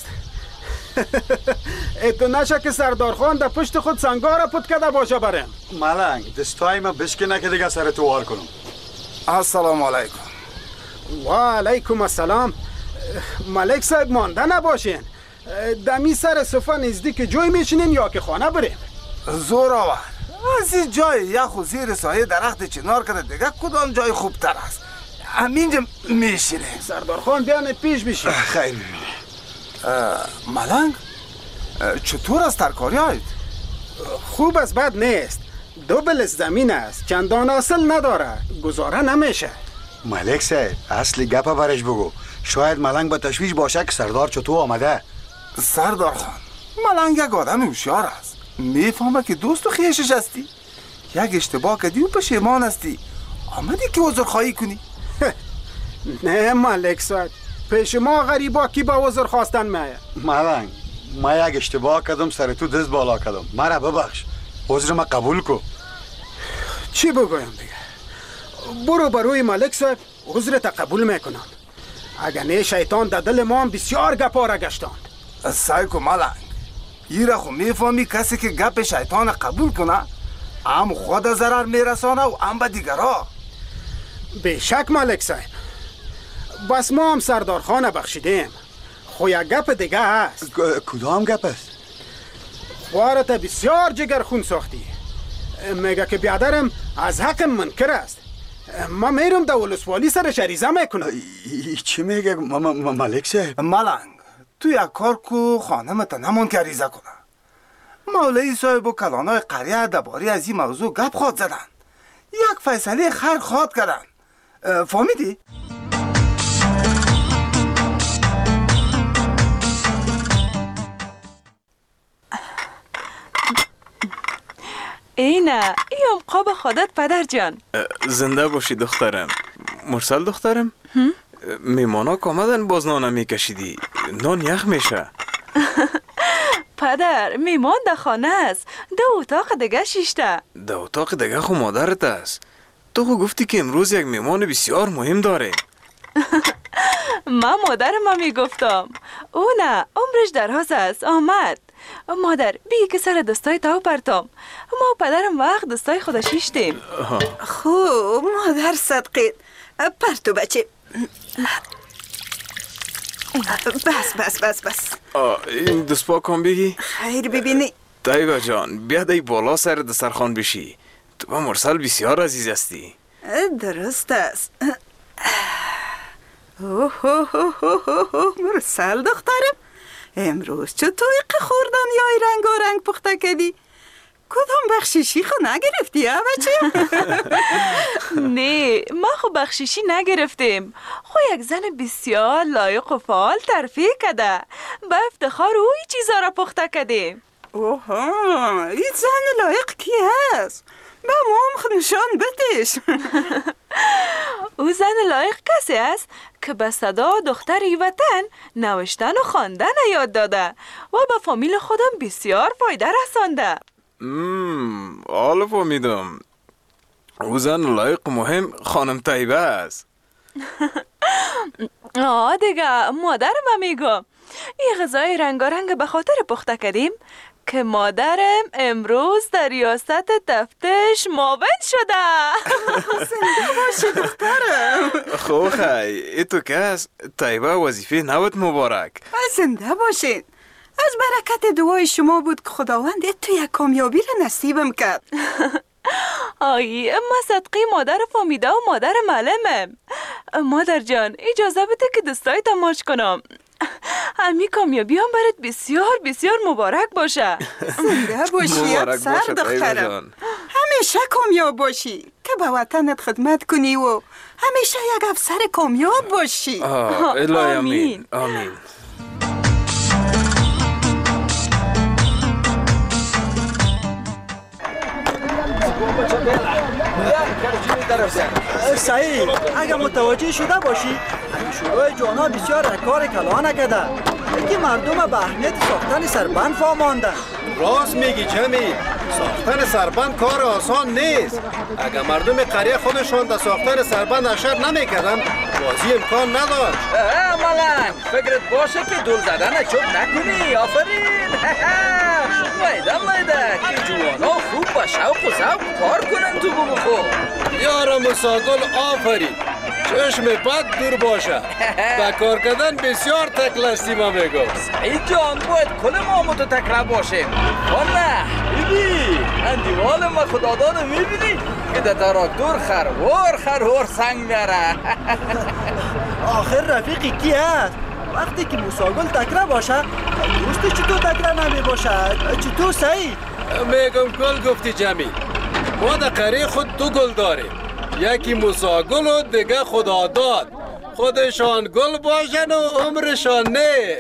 اتو نشه که سردار خان در پشت خود سنگار پت کده باشه برم. ملنگ دستای ما بشکنه که دیگه سر تو وار کنم. السلام علیکم. و علیکم السلام. ملک صاحب مانده نباشین. دمی سر صفا نزدیک جوی میشینین یا که خانه بریم. زور آور از این جای یخ و زیر سایه درخت چنار کده دیگه کدام جای خوبتر است؟ همینجا میشینه. سردار خان بیانه پیش بشین. خیر میبینه. ملنگ چطور است ترکاری هایت؟ خوب است، بد نیست. دو بلس زمین است، چندان اصل نداره، گزاره نمیشه. ملک صاحب اصل گپا برش بگو. شاید ملنگ با تشویش باشه که سردار چطور آمده. سردار خان ملنگ یک آدم هوشیار است، میفهمه که دوست و خویشش هستی. یک اشتباه کردی و پشیمان هستی، آمدی که عذرخواهی کنی. نه ملک صاحب، پیش ما غریبا کی با عذر خواستن میه؟ ملنگ ما یک اشتباه کردم، سر تو دست بالا کردم، مرا ببخش، عذر ما قبول کو. چی بگویم دیگه؟ برو بروی ملک صاحب، عذرت قبول میکنم. اگر نه شیطان در دل ما هم بسیار گپا را گشتاند. سعی کن ملنگ، ایره خو میفهمی کسی که گپ شیطان قبول کنه هم خود ضرر میرسانه و هم به دیگرها. بیشک ملک صاحب، بس ما هم سردار خان بخشیدیم. خو یک گپ دیگه هست. کدام گپ است؟ خوارت بسیار جگر خون ساختی. میگه که بیادرم از حق منکر است. ما میرم در ولسوالی سر شریزه میکنم. چی میگه ملک صاحب؟ ملنگ تو یک کار کو خانمت نمون که ریزه کنه. مولوی صاحب و کلانای قریه درباره از این موضوع گپ خواد زدن، یک فیصله خیر خواد کردن. فهمیدی؟ اینه این قاب خودت پدر جان. زنده باشی دخترم. مرسل دخترم، میمانا که آمدن باز نانه میکشیدی، نان یخ میشه. پدر میمان در خانه است، دو اتاق دیگه شیشته. دو اتاق دیگه خو مادرت است. تو خو گفتی که امروز یک میمان بسیار مهم داره. من مادرم میگفتم، او نه عمرش دراز است، آمد. مادر بی که سر دستای تاو پرتام، ما پدرم وقت دستای خود شیشتیم. خوب مادر صدقید، پرتو بچه. بس بس بس بس. این دست پا کن بگی؟ خیر ببینی تایگا جان، بیا دی بالا سر دسترخوان بشی. تو با مرسل بسیار عزیز هستی. درست است. اوه اوه اوه اوه مرسل دخترم، امروز چطور خوردن یای رنگ و رنگ پخته کردی؟ کدام بخشیشی خو نگرفتی ها بچه؟ نه ما خو بخشیشی نگرفتیم، خو یک زن بسیار لایق و فعال ترفیع کده، به افتخار او این چیزا را پخته کردیم. اوها، این زن لایق کی هست؟ به ما هم نشان بتش. او زن لایق کسی است که به صدا دختر وطن نوشتن و خواندن یاد داده و به فامیل خودم بسیار فایده رسانده. مم، حالا فهمیدم. او زن لایق مهم خانم طیبه است. آه دیگه مادرم میگم این غذای رنگارنگ به خاطر پخته کردیم که مادرم امروز در ریاست تفتیش معاون شده. زنده باشی دخترم. خو خی ای تو کس طیبه وظیفه نوت مبارک. زنده باشید. از برکت دعای شما بود که خداوند تو یک کامیابی را نصیبم کرد. آی ما صدقی مادر فامیده و مادر معلمم. مادر جان اجازه بده که دستای تماش کنم. همی کامیابی هم برات بسیار بسیار مبارک باشه. زنده باشی افسر دخترم، همیشه کامیاب باشی که به وطنت خدمت کنی و همیشه یک افسر کامیاب باشی. الهی آمین آمین. صحیح، اگر متوجه شده باشی شروع جانا بسیار کار کلا نکده، یکی مردم به اهمیت ساختن سربند فهماندن. راست میگی جمی، ساختن سربند کار آسان نیست. اگر مردم قریه خودشان در ساختن سربند اشر نمیکردن بازی امکان نداشت. ملنگ فکرت باشه که دول زدن چوب نکنی. آفرین. ویده ویده که جوانا خوب با شوق و ذوق کار کنن تو بوم خوب. یارم مساگل آفرین، چشم بد دور باشه. با کار کردن بسیار تکل هستی ما میگم. ای جان باید کل ما متو تکل باشیم. نه بیبی اندیوال ما خداداد میبینی که در تراکتور خروار خروار سنگ میاره. آخر رفیقی کی هست؟ وقتی که موساگل تکره باشه دوستی چطور تکره نمی باشه؟ چطور سعید؟ میگم گل گفتی جمیل. ما در قریه خود دو گل داریم، یکی موساگل و دیگه خداداد. خودشان گل باشن و عمرشان نه.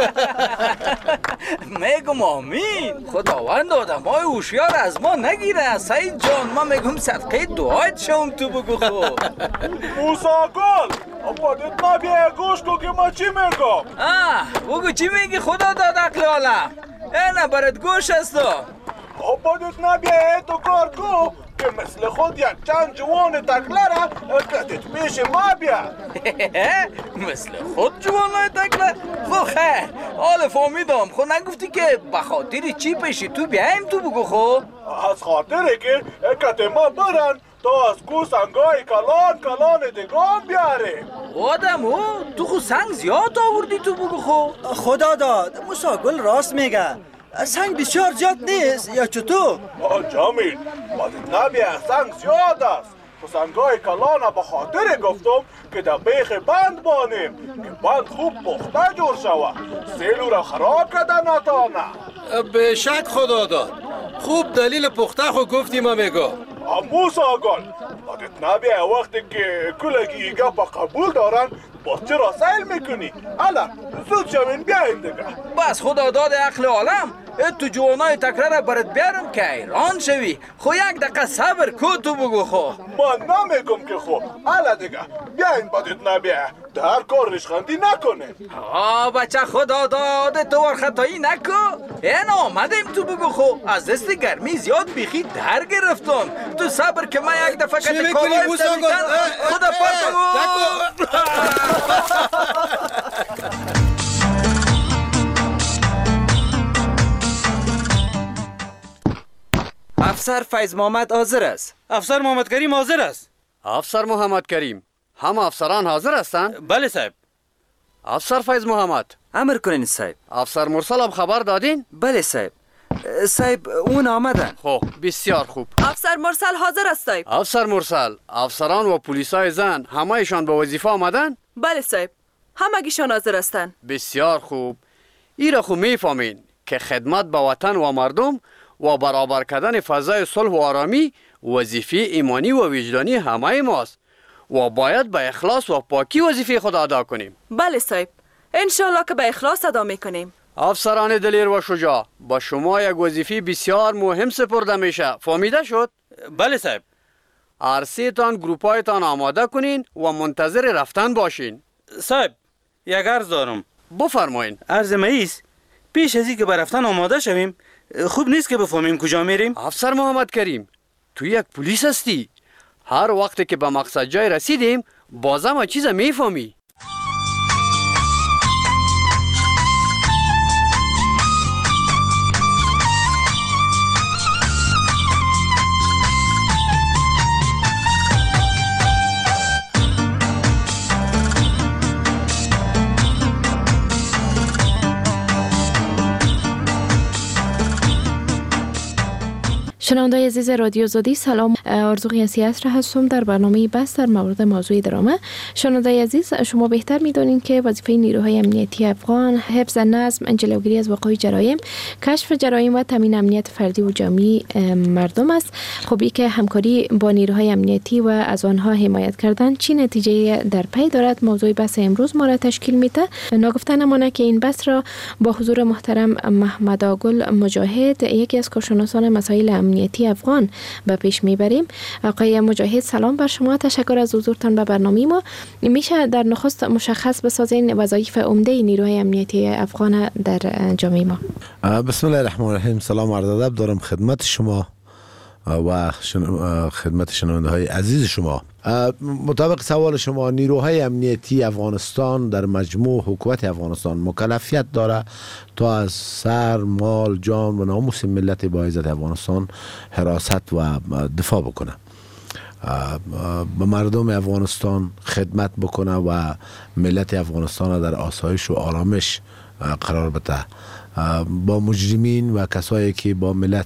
میگم آمین. خداوند آدم های هوشیار از ما نگیره. سعید جان ما میگم صدقه دعایت شوم تو بگو خوب. موساگل خودت نبیه گوش کو که ما چی میگم. آه بگو چی میگی خدا داد عقل عالم. اینه برات گوش هستو. خودت نبیه تو کار کو که مثل خود یک چند جوان تکله را کتت پیش ما بیا. مثل خود جوان تکله؟ خو خیر حال فهمیدم. خو نگفتی که بخاطر چی پیشی تو بیایم تو بگو خو؟ از خاطره که کت ما برن تا از کو سنگای کلان کلان دگان بیاره. آدمو تو خو سنگ زیاد آوردی تو بگو خو؟ خدا داد موساگل راست میگه. سنگ بسیار زیاد نیست یا چطور؟ جمیل بازت نبیه سنگ زیاد است. سنگای کلانه به خاطر گفتم که در بیخ بند بانیم که بند خوب پخته جور شوه. سیلو را خراب کده نتانه. به شک خدا داد. خوب دلیل پخته خو گفتی ما میگو. موساگل بازت نبیه وقتی که کلگی گپ قبول دارن باز چرا سیل میکنی؟ حالا زود شوین بیاین دیگه. بس خدا داد عقل عالم. تو جوانای تکره را برات بیارم که ایران شوی. خو یک دقیقه صبر کو تو بگو خو. من نمیگم که خو. حالا دیگه بیاین بادت نبیه. در کار ریشخندی نکنه. آه بچه خدا داد تو ورخطایی نکو. این آمدیم تو بگو خو. از دست گرمی زیاد بیخی در گرفتم. تو صبر که من یک دفعه کتی کالای بزنی خدا پر بگو. افسر فیض محمد حاضر است. افسر محمد کریم حاضر است. افسر محمد کریم هم افسران حاضر هستند؟ بله صاحب. افسر فیض محمد امر کنین صاحب. افسر مرسل هم خبر دادین؟ بله صاحب. صاحب اون آمدن. خب بسیار خوب. افسر مرسل حاضر است صاحب. افسر مرسل افسران و پلیسای زن همه ایشان به وظیفه آمدن؟ بله صاحب. همگیشان حاضر هستند. بسیار خوب. ایرا خو میفهمین که خدمت به وطن و مردم و برابر کردن فضای صلح و آرامی وظیفه ایمانی و وجدانی همه ماست و باید به اخلاص و پاکی وظیفه خود ادا کنیم. بله صاحب. انشالله که به اخلاص ادا میکنیم. افسران دلیر و شجاع با شما یک وظیفه بسیار مهم سپرده میشه. فهمیده شد؟ بله صاحب. هر سه تان گروپایتان آماده کنین و منتظر رفتن باشین. صاحب یک عرض دارم. بفرمایین. عرض مایست پیش از اینکه به رفتن آماده شویم خوب نیست که بفهمیم کجا میریم. افسر محمد کریم تو یک پلیس هستی. هر وقت که به مقصد جای رسیدیم بازم هر چیز میفهمی. شنونده‌های عزیز رادیو آزادی سلام. آرزو قیاسی را هستم در برنامه بحث در مورد موضوع درامه. شنونده‌های عزیز شما بهتر می‌دانید که وظیفه نیروهای امنیتی افغان حفظ نظم، جلوگیری از وقوع جرایم، کشف جرایم و تامین امنیت فردی و جمعی مردم است. خوبی که همکاری با نیروهای امنیتی و از آنها حمایت کردن چی نتیجه در پی دارد موضوع بحث امروز ما را تشکیل میده. ناگفته نمانه که این بحث را با حضور محترم محمد آگل مجاهد یکی از کارشناسان مسائل امنیتی افغان به پیش میبریم. آقای مجاهد سلام بر شما، تشکر از حضورتان به برنامه ما. میشه در نخست مشخص بسازین وظایف عمده نیروهای امنیتی افغان در جامعه ما؟ بسم الله الرحمن الرحیم. سلام عرض ادب دارم خدمت شما و خدمت شنونده های عزیز شما. مطابق سوال شما، نیروهای امنیتی افغانستان در مجموع حکومت افغانستان مکلفیت داره تا از سر، مال، جان و ناموس ملت با عزت افغانستان حراست و دفاع بکنه، به مردم افغانستان خدمت بکنه و ملت افغانستان را در آسایش و آرامش قرار بده، با مجرمین و کسایی که با ملت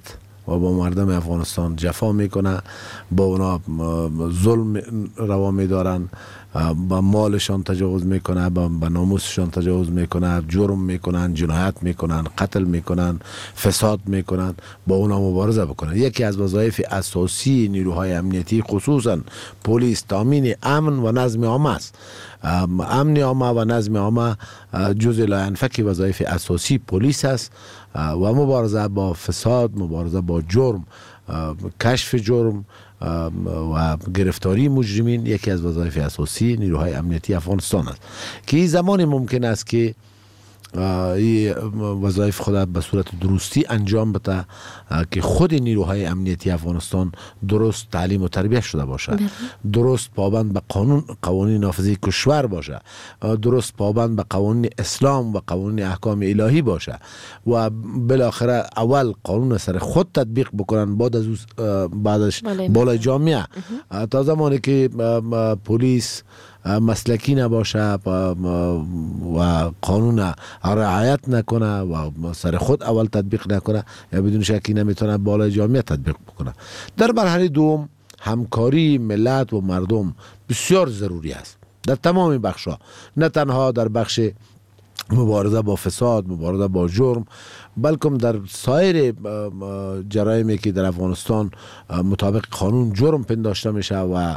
و با مردم افغانستان جفا میکنه، با اونا ظلم روا میدارن، با مالشان تجاوز میکنه، با ناموسشان تجاوز میکنه، جرم میکنن، جنایت میکنن، قتل میکنن، فساد میکنن، با اونا مبارزه بکنن. یکی از وظایف اساسی نیروهای امنیتی خصوصا پلیس تامین امن و نظم عامه است. امن عامه و نظم عامه جزء لاینفک وظایف اساسی پلیس است و مبارزه با فساد، مبارزه با جرم، کشف جرم و گرفتاری مجرمین یکی از وظایف اساسی نیروهای امنیتی افغانستان است که این زمانی ممکن است که این وظایف خود به صورت درستی انجام بده که خود نیروهای امنیتی افغانستان درست تعلیم و تربیت شده باشه، درست پابند به قانون قوانین نافذه کشور باشه، درست پابند به قوانین اسلام و قوانین احکام الهی باشه و بالاخره اول قانون سر خود تطبیق بکنن، بعد از بعدش بالای جامعه. تا زمانی که پلیس مسلکی نباشه و قانون رعایت نکنه و سر خود اول تطبیق نکنه، یا بدون شکی نمیتونه بالای جامعه تطبیق بکنه. در مرحله دوم همکاری ملت و مردم بسیار ضروری است در تمام بخش‌ها، نه تنها در بخش مبارزه با فساد، مبارزه با جرم، بلکه در سایر جرایمی که در افغانستان مطابق قانون جرم پنداشته میشه و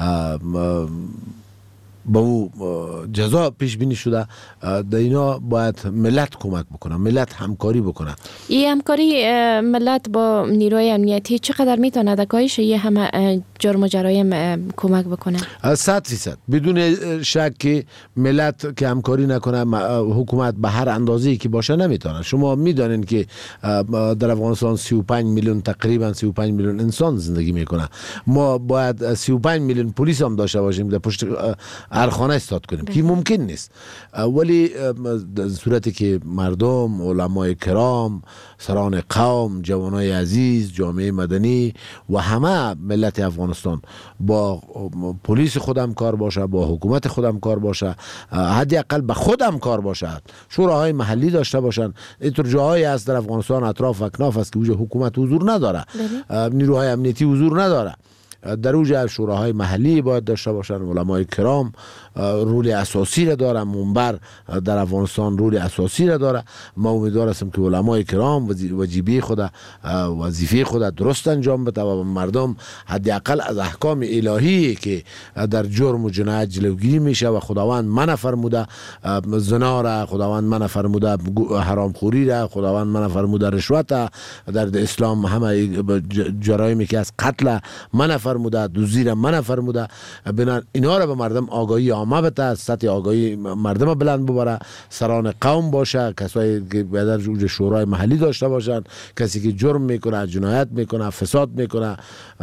با او جزا پیش بینی شده، در اینا باید ملت کمک بکنه، ملت همکاری بکنه. این همکاری ملت با نیروی امنیتی چقدر میتونه در کاهش یه همه جرم و جرایم کمک بکنه؟ صد فیصد بدون شک که ملت که همکاری نکنه حکومت به هر اندازه‌ای که باشه نمیتونه. شما میدانین که در افغانستان سی و پنج میلیون تقریبا سی و پنج میلیون انسان زندگی میکنه. ما باید سی و پنج میلیون پلیس هم داشته باشیم در پشت ارخانه استاد کنیم که ممکن نیست، ولی در صورتی که مردم، علمای کرام، سران قوم، جوانای عزیز، جامعه مدنی و همه ملت افغانستان با پلیس خودم کار باشه، با حکومت خودم کار باشه، حداقل به خودم کار باشد، شوراهای محلی داشته باشن. اینطور جاهایی هست در افغانستان اطراف اکناف است که اونجا حکومت حضور نداره، نیروهای امنیتی حضور نداره، در اوجه شوراهای محلی باید داشته باشن. علمای کرام رول اساسی را داره، منبر در افغانستان رول اساسی را داره. ما امیدوار هستم که علمای کرام وظیفه خود وظیفه خود درست انجام بده و مردم حداقل از احکام الهی که در جرم و جنایت جلوگیری میشه و خداوند منع فرموده زنا را، خداوند منع فرموده حرامخوری را، خداوند منع فرموده رشوت، در اسلام همه جرایمی که از قتل منع فرموده، دزدی را منع فرموده. بنا اینا را به مردم آگاهی عامه بده، سطح آگاهی مردم بلند ببره، سران قوم باشه، کسایی که در شورای محلی داشته باشن، کسی که جرم میکنه، جنایت میکنه، فساد میکنه،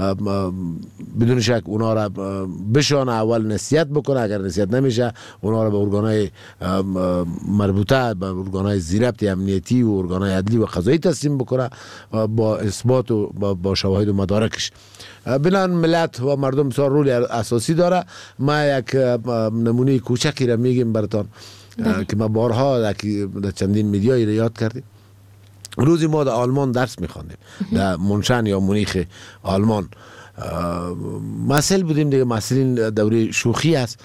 بدون شک اونا را بشانه، اول نصیحت بکنه، اگر نصیحت نمیشه اونا را به ارگانهای مربوطه، به ارگانهای ضبط امنیتی و ارگانهای عدلی و قضایی تسلیم بکنه با اثبات و با شواهد و مدارکش. بنان ملت و مردم بسیار رول اساسی داره. ما یک نمونه کوچکی را میگیم براتون که ما بارها در چندین میدیایی را یاد کردیم. روزی ما در آلمان درس میخواندیم، در منشن یا مونیخ آلمان مسئول بودیم دیگه، مسئولین دوره شوخی است.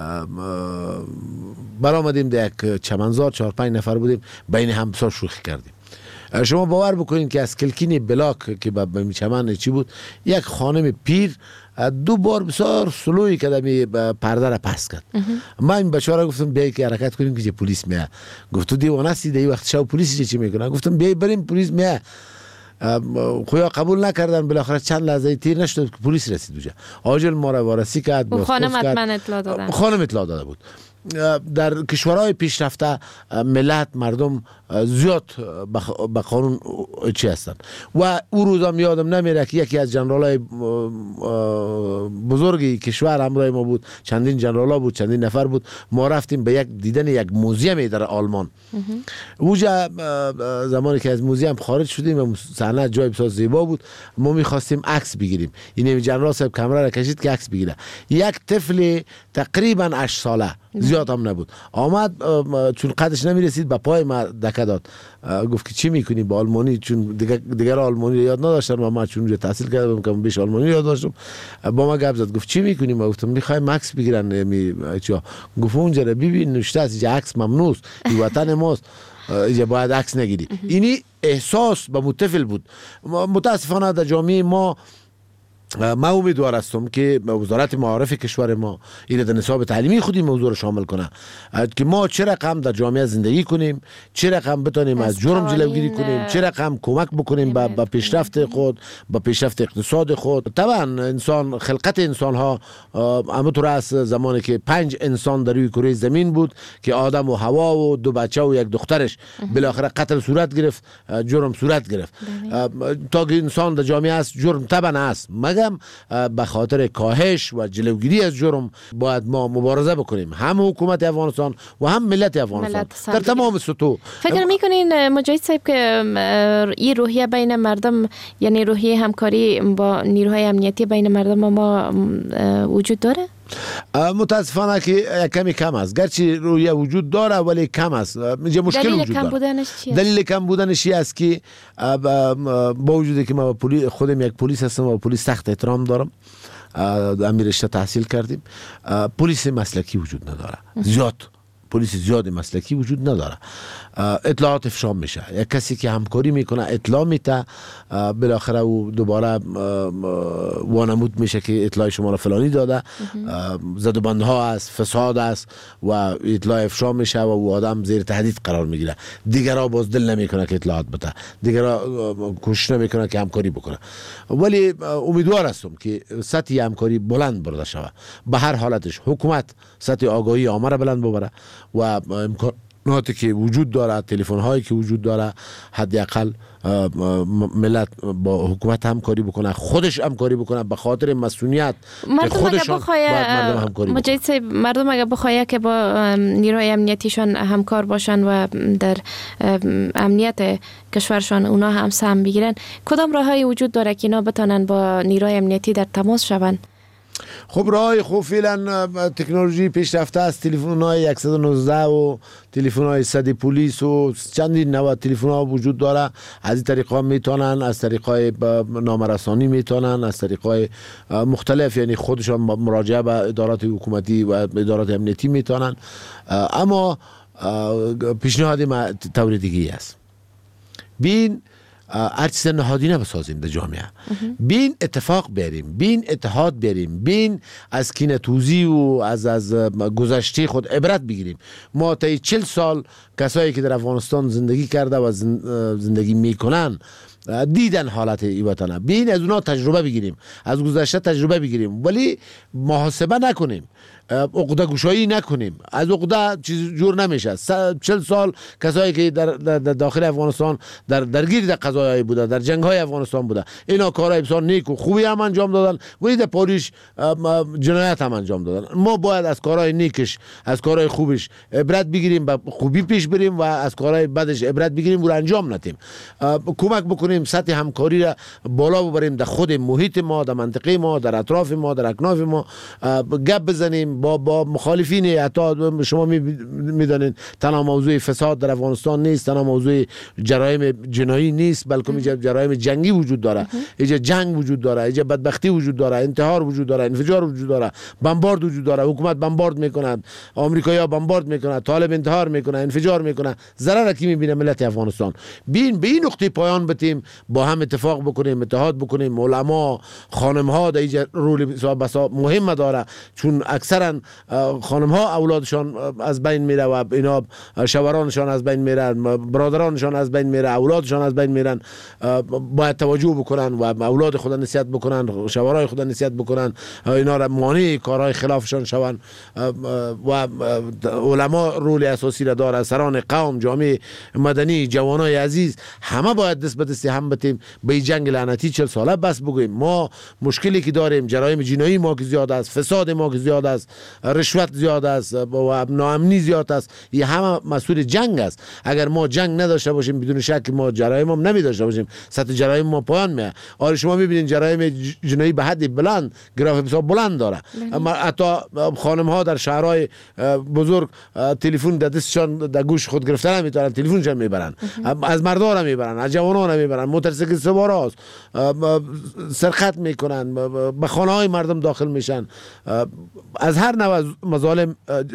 برآمدیم در یک چمنزار، چهار پنج نفر بودیم، بین هم بسیار شوخی کردیم. شما باور بکنید که از کلکین بلاک که به چمن چی بود، یک خانم پیر دو بار بسیار سلوی کردمی پرده را پس کرد. من این بچه را گفتم بیایی که حرکت کنیم که پلیس میاد. گفت تو دیوانه هستی؟ در وقت شب پلیس چی میکنه؟ گفتم بیایی بریم پلیس میاد. خویا قبول نکردن، بالاخره چند لحظه تیر نشد که پلیس رسید اونجا. عاجل ما را وارسی کرد. خانم حتما اطلاع دادن. خانم اطلاع داده بود. در کشورهای پیشرفته ملت مردم زیاد به قانون چی هستن و او روزم یادم نمیره که یکی از جنرالای بزرگی کشور همراه ما بود، چندین جنرالا بود، چندین نفر بود. ما رفتیم به یک دیدن یک موزیم در آلمان. اوجا زمانی که از موزیم خارج شدیم، صحنه جای بسیار زیبا بود، ما میخواستیم عکس بگیریم. این جنرال صاحب کامera را کشید که عکس بگیره. یک طفل تقریبا هشت ساله، زیاد هم نبود. آمد چون قدش نمیرسید به پای ما دکه داد، گفت که چی میکنی با آلمانی، چون دیگر دیگر آلمانی یاد نداشتن و ما چون تحصیل کردم که بیش آلمانی یاد داشتم. با ما گپ زد، گفت چی میکنی؟ ما گفتم میخوایم عکس بگیرن. می چا گفت اونجا ببین نوشته است عکس ممنوع است، این وطن ماست، اینجا باید عکس نگیری. اینی احساس به متفل بود. متاسفانه در جامعه ما ما امیدوار هستم که وزارت معارف کشور ما این در نصاب تعلیمی خودی موضوع رو شامل کنه که ما چه رقم در جامعه زندگی کنیم، چه رقم بتونیم از جرم جلوگیری کنیم، چه رقم کمک بکنیم به پیشرفت خود، به پیشرفت اقتصاد خود. طبعا انسان، خلقت انسان ها همونطور است زمانی که پنج انسان در روی کره زمین بود که آدم و حوا و دو بچه و یک دخترش بالاخره قتل صورت گرفت، جرم صورت گرفت. تا که انسان در جامعه است جرم طبعا است، مگر به خاطر کاهش و جلوگیری از جرم باید ما مبارزه بکنیم، هم حکومت افغانستان و هم ملت افغانستان در تمام سطوح. فکر میکنین مجاهد صاحب که این روحیه بین مردم، یعنی روحیه همکاری با نیروهای امنیتی بین مردم ما وجود داره؟ متاسفانه که کمی کم است، گرچه رویه وجود داره ولی کم است. اینجا مشکل دلیل وجود کم داره. بودنش چیه؟ دلیل کم بودنش این است که با وجودی که ما پولیس، خودم یک پلیس هستم و پلیس سخت احترام دارم، امیر رشته تحصیل کردیم، پلیس مسلکی وجود نداره. زیاد پلیس زیاد مسلکی وجود نداره. اطلاعات افشا میشه، یک کسی که همکاری میکنه اطلاع میده، بالاخره او دوباره وانمود میشه که اطلاع شما را فلانی داده، زدوبندها است، فساد است و اطلاع افشا میشه و او آدم زیر تهدید قرار میگیره. دیگرها باز دل نمیکنه که اطلاعات بده، دیگرها کوشش نمیکنه که همکاری بکنه. ولی امیدوار هستم که سطح همکاری بلند برده شود. به هر حالتش حکومت سطح آگاهی عامه را بلند ببره و امکاناتی که وجود داره، تلفن هایی که وجود داره، حداقل ملت با حکومت همکاری بکنه، خودش همکاری بکنه به خاطر مسئولیت خودشان باید مردم همکاری بکنه. مجاهد مردم اگر بخواهد که با نیروهای امنیتیشان همکار باشن و در امنیت کشورشان اونا هم سهم بگیرن، کدام راههایی وجود داره که اینا بتونن با نیروهای امنیتی در تماس شوند؟ خب راه خوب فعلا تکنولوژی پیشرفته است، تلفن های صد و نوزده و تلفن های صد پلیس و چندین نوع تلفن ها وجود داره. از این طریق ها میتونن، از طریق های نامرسانی میتونن، از طریق های مختلف، یعنی خودشان مراجعه به ادارات حکومتی و ادارات امنیتی میتونن. اما پیشنهاد ما طور دیگه است، بین هر چیز نهادینه بسازیم در جامعه، بین اتفاق بیاریم، بین اتحاد بیاریم، بین از کینه توزی و از از گذشته خود عبرت بگیریم. ما تا چهل سال کسایی که در افغانستان زندگی کرده و زندگی میکنن دیدن حالت ای وطنه، بین از اونا تجربه بگیریم، از گذشته تجربه بگیریم، ولی محاسبه نکنیم، عقده گشایی نکنیم. از عقده چیز جور نمیشه. چهل سال کسایی که در, در داخل افغانستان در درگیر در قضایای بوده، در جنگ های افغانستان بوده، اینا کارهای بسیار نیک و خوبی هم انجام دادن، ولی در پاریس جنایت هم انجام دادن. ما باید از کارهای نیکش، از کارهای خوبش عبرت بگیریم، به خوبی پیش بریم و از کارهای بدش عبرت بگیریم و انجام ندیم. کمک بکنیم سطح همکاری را بالا ببریم در خود محیط ما، در منطقه ما، در اطراف ما، در اکناف ما، گپ بزنیم با با مخالفین. حتی شما میدانید تنها موضوع فساد در افغانستان نیست، تنها موضوع جرایم جنایی نیست، بلکه جرایم جنگی وجود داره، اینجا جنگ وجود داره، اینجا بدبختی وجود داره، انتحار وجود داره، انفجار وجود داره، بمبارد وجود داره، حکومت بمبارد میکنند، آمریکایی‌ها بمبارد میکنند، طالب انتحار میکنه، انفجار میکنه. ضرر کی میبینه ملت افغانستان. بین به این نقطه پایان بتیم، با هم اتفاق بکنیم، اتحاد بکنیم. علما، خانم ها در اینجا رول بسا مهم داره، چون اکثرا خانم ها اولادشان از بین میره و اینا شوهرانشان از بین میرن، برادرانشان از بین میره، اولادشان از بین میرن. باید توجه بکنن و اولاد خود نصیحت بکنن، شوهرای خود نصیحت بکنن، اینا را مانع کارهای خلافشان شون. و علما رول اساسی را داره، سران قوم، جامعه مدنی، جوانای عزیز، همه باید دست به دست هم بتیم به این جنگ لعنتی چهل ساله بس بگویم. ما مشکلی که داریم، جرایم جنایی ما که زیاد است، فساد ما که زیاد است، رشوت زیاد است و ناامنی زیاد است، این همه مسئول جنگ است. اگر ما جنگ نداشته باشیم بدون شک ما جرایم هم نمی داشته باشیم، سطح جرایم ما پایان میاد. آره شما میبینید جرایم جنایی به حد بلند، گراف بسیار بلند داره. اما حتی خانم ها در شهرهای بزرگ تلفن در دستشان در گوش خود گرفتن نمیتونن، تلفنشان میبرن، از مردا را میبرن، از جوانان را میبرن، موتورسیکل سوارا سرقت میکنن، به خانه های مردم داخل میشن، از هر نوع مظالم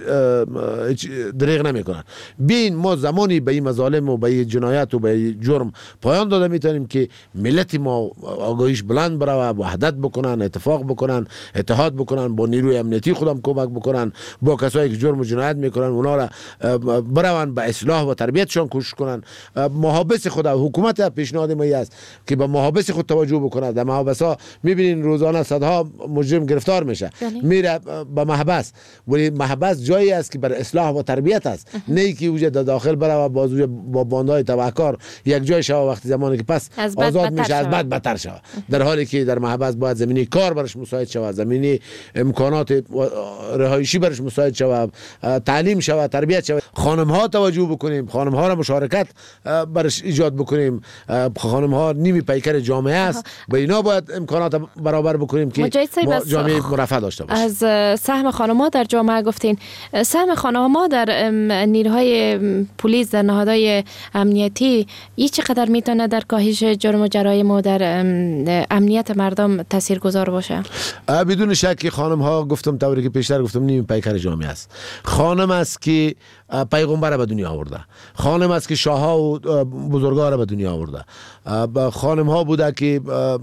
دریغ نمیکنن. بین ما زمانی به این مظالم و به این جنایت و به این جرم پایان داده میتونیم که ملت ما آگاهیش بلند بره، وحدت بکنن، اتفاق بکنن، اتحاد بکنن، با نیروی امنیتی خودم کمک بکنن، با کسایی که جرم و جنایت میکنن اونا را برون به اصلاح و تربیتشان کوشش کنن. محابس خود حکومت پیشنهاد ما است که به محابس خود توجه بکنه. در محابس ها میبینین روزانه صدها مجرم گرفتار میشه، میره به محبس، ولی محبس جایی است که بر اصلاح و تربیت است، نه کی وجود در داخل بره و بازوی با باندای تبهکار یک جای شو وقتی زمانی که پس آزاد میشه از بد بدتر شود. در حالی که در محبس باید زمینی کار برش مساعد شود، زمینی امکانات رهایشی برش مساعد شود، تعلیم شود، تربیت شود. خانم ها توجه بکنیم، خانم ها را مشارکت برش ایجاد بکنیم. خانم ها نیمی پیکر جامعه است، به اینا باید امکانات برابر بکنیم که ما جامعه مرفه داشته باشیم. از سهم خانم ها در جامعه گفتین، سهم خانم ها در نیروهای پلیس، در نهادهای امنیتی این چقدر میتونه در کاهش جرم و جرایم و در امنیت مردم تاثیرگذار باشه؟ بدون شک خانم ها گفتم طوری که پیشتر گفتم نیمی پیکر جامعه است. خانم است که پیغمبر به دنیا آورده، خانم است که شاه ها و بزرگان را به دنیا آورده، خانم ها بوده که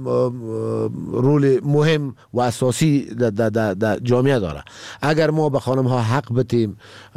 رول مهم و اساسی در جامعه داره. اگر ما به خانم ها حق بتیم،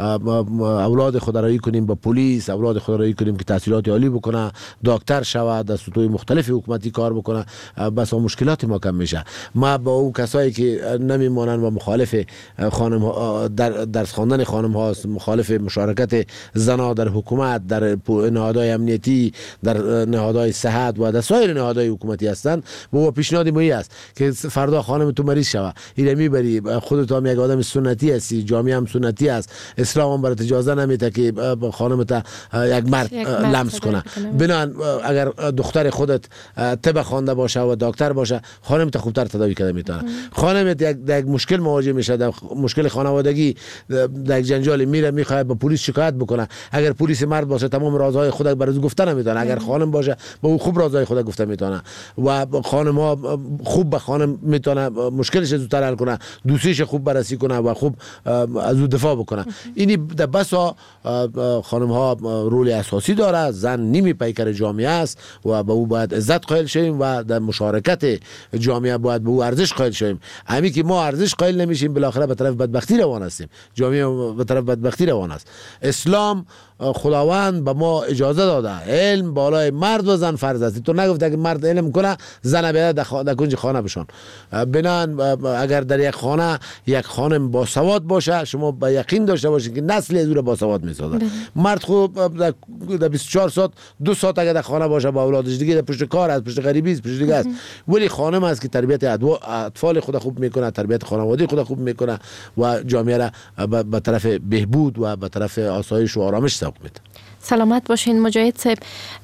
اولاد خود را کنیم به پلیس، اولاد خود را کنیم که تحصیلات عالی بکنه، دکتر شود، در سطوح مختلف حکومتی کار بکنه، بس مشکلات ما کم میشه. ما با اون کسایی که نمیمانن و مخالف خانم ها در درس خواندن خانم ها، مخالف مشارکت زنان در حکومت، در نهادهای امنیتی، در نهادهای صحت و در سایر نهادهای حکومتی هستند، و پیشنهاد ما است که فردا خانم تو مریض شوه، این میبری، خودت هم یک آدم سنتی هستی، جامعه هم سنتی است، اسلام هم برات اجازه نمیده که خانمت یک مرد لمس کنه. بنان اگر دختر خودت طب خوانده باشه و دکتر باشه، خانمت خوبتر تداوی کرده میتونه. خانمت یک یک مشکل مواجه میشه، در مشکل خانوادگی، در جنجال میره میخواد به پلیس شکایت بکنه، اگر پلیس مرد باشه تمام رازهای خودت برای گفتن نمیتونه، اگر خانم باشه با او خوب رازهای خودت گفته میتونه. و خانم ها خوب به خانم میتونه مشکلش زودتر حل کنه، دوستیش خوب بررسی کنه و خوب از او دفاع بکنه. اینی در بسا خانم ها رول اساسی داره. زن نیمی پیکر جامعه است و به او باید عزت قائل شویم و در مشارکت جامعه باید به او ارزش قائل شویم. همین که ما ارزش قائل نمیشیم بالاخره به طرف بدبختی روان هستیم، جامعه به طرف بدبختی روان است. اسلام خداوند به ما اجازه داده، علم بالای مرد و زن فرض است. تو نگفته که مرد علم کنه زن بیاد در کنج خانه بشون. بنان اگر در یک خانه یک خانم با سواد باشه، شما با یقین داشته باشید که نسل از او را با سواد میسازه. مرد خوب در بیست و چهار ساعت دو ساعت اگر در خانه باشه با اولادش، دیگه در پشت کار است، پشت غریبی است، پشت دیگه است. ولی خانم است که تربیت اطفال خود خوب میکنه، تربیت خانواده خود خوب میکنه و جامعه را به طرف بهبود و به طرف آسایش و آرامش سوق میده. سلامت باشین مجاهد صاحب.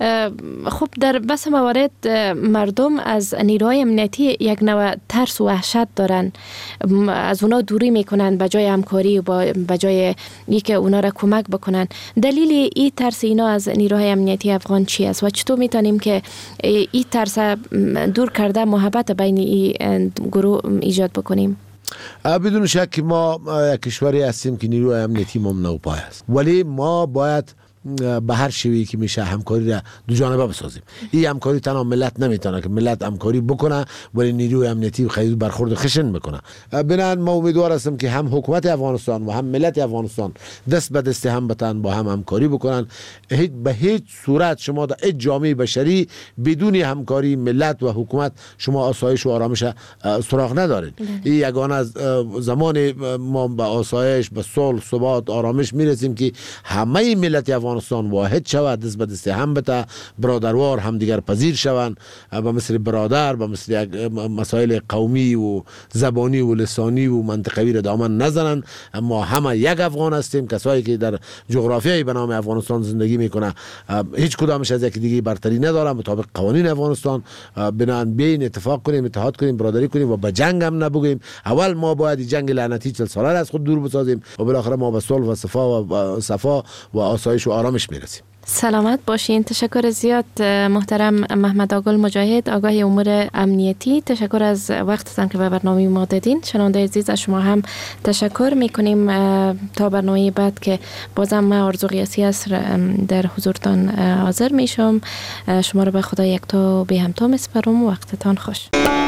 خب در بس موارد مردم از نیروهای امنیتی یک نوع ترس و وحشت دارن، از اونا دوری میکنن به جای همکاری و به جای اینکه اونا را کمک بکنن. دلیل این ترس اینا از نیروهای امنیتی افغان چی است و چطور میتونیم که این ترس دور کرده محبت بین این گروه ایجاد بکنیم؟ بدون شک ما یک کشوری هستیم که نیروی امنیتی ممنوع پای است، ولی ما باید به هر شیوهی که میشه همکاری را دو جانبه بسازیم. این همکاری تنها ملت نمیتونه که ملت همکاری بکنه ولی نیروی امنیتی خیلی برخورد خشن میکنه. بنابراین ما امیدوار هستم که هم حکومت افغانستان و هم ملت افغانستان دست به دست هم بتن، با هم همکاری بکنن. هیچ به هیچ صورت شما در هیچ جامعه بشری بدون همکاری ملت و حکومت شما آسایش و آرامش سراغ ندارید. این یگانه از زمان ما به آسایش، به صلح، ثبات، آرامش میرسیم که همه ملت افغانستان افغانستان واحد شود، دست به دست هم بته، برادروار هم دیگر پذیر شوند، به مثل برادر، به مثل مسائل قومی و زبانی و لسانی و منطقوی را دامن نزنند. اما همه یک افغان هستیم. کسایی که در جغرافیای به نام افغانستان زندگی میکنه هیچ کدامش از یکی دیگه برتری نداره. مطابق قوانین افغانستان بنان بیاین اتفاق کنیم، اتحاد کنیم، برادری کنیم و به جنگ هم نبگیم. اول ما باید جنگ لعنتی چهل ساله از خود دور بسازیم و بالاخره ما به صلح و صفا و صفا و آسایش و آرامش میرسیم. سلامت باشین. تشکر زیاد محترم محمد آگل مجاهد، آگاه امور امنیتی. تشکر از وقتتان که به برنامه ما دادین. شنونده عزیز از شما هم تشکر میکنیم. تا برنامه بعد که بازم من آرزو قیاسی است در حضورتان حاضر میشم. شما رو به خدا یکتا به همتا میسپارم. وقتتان خوش.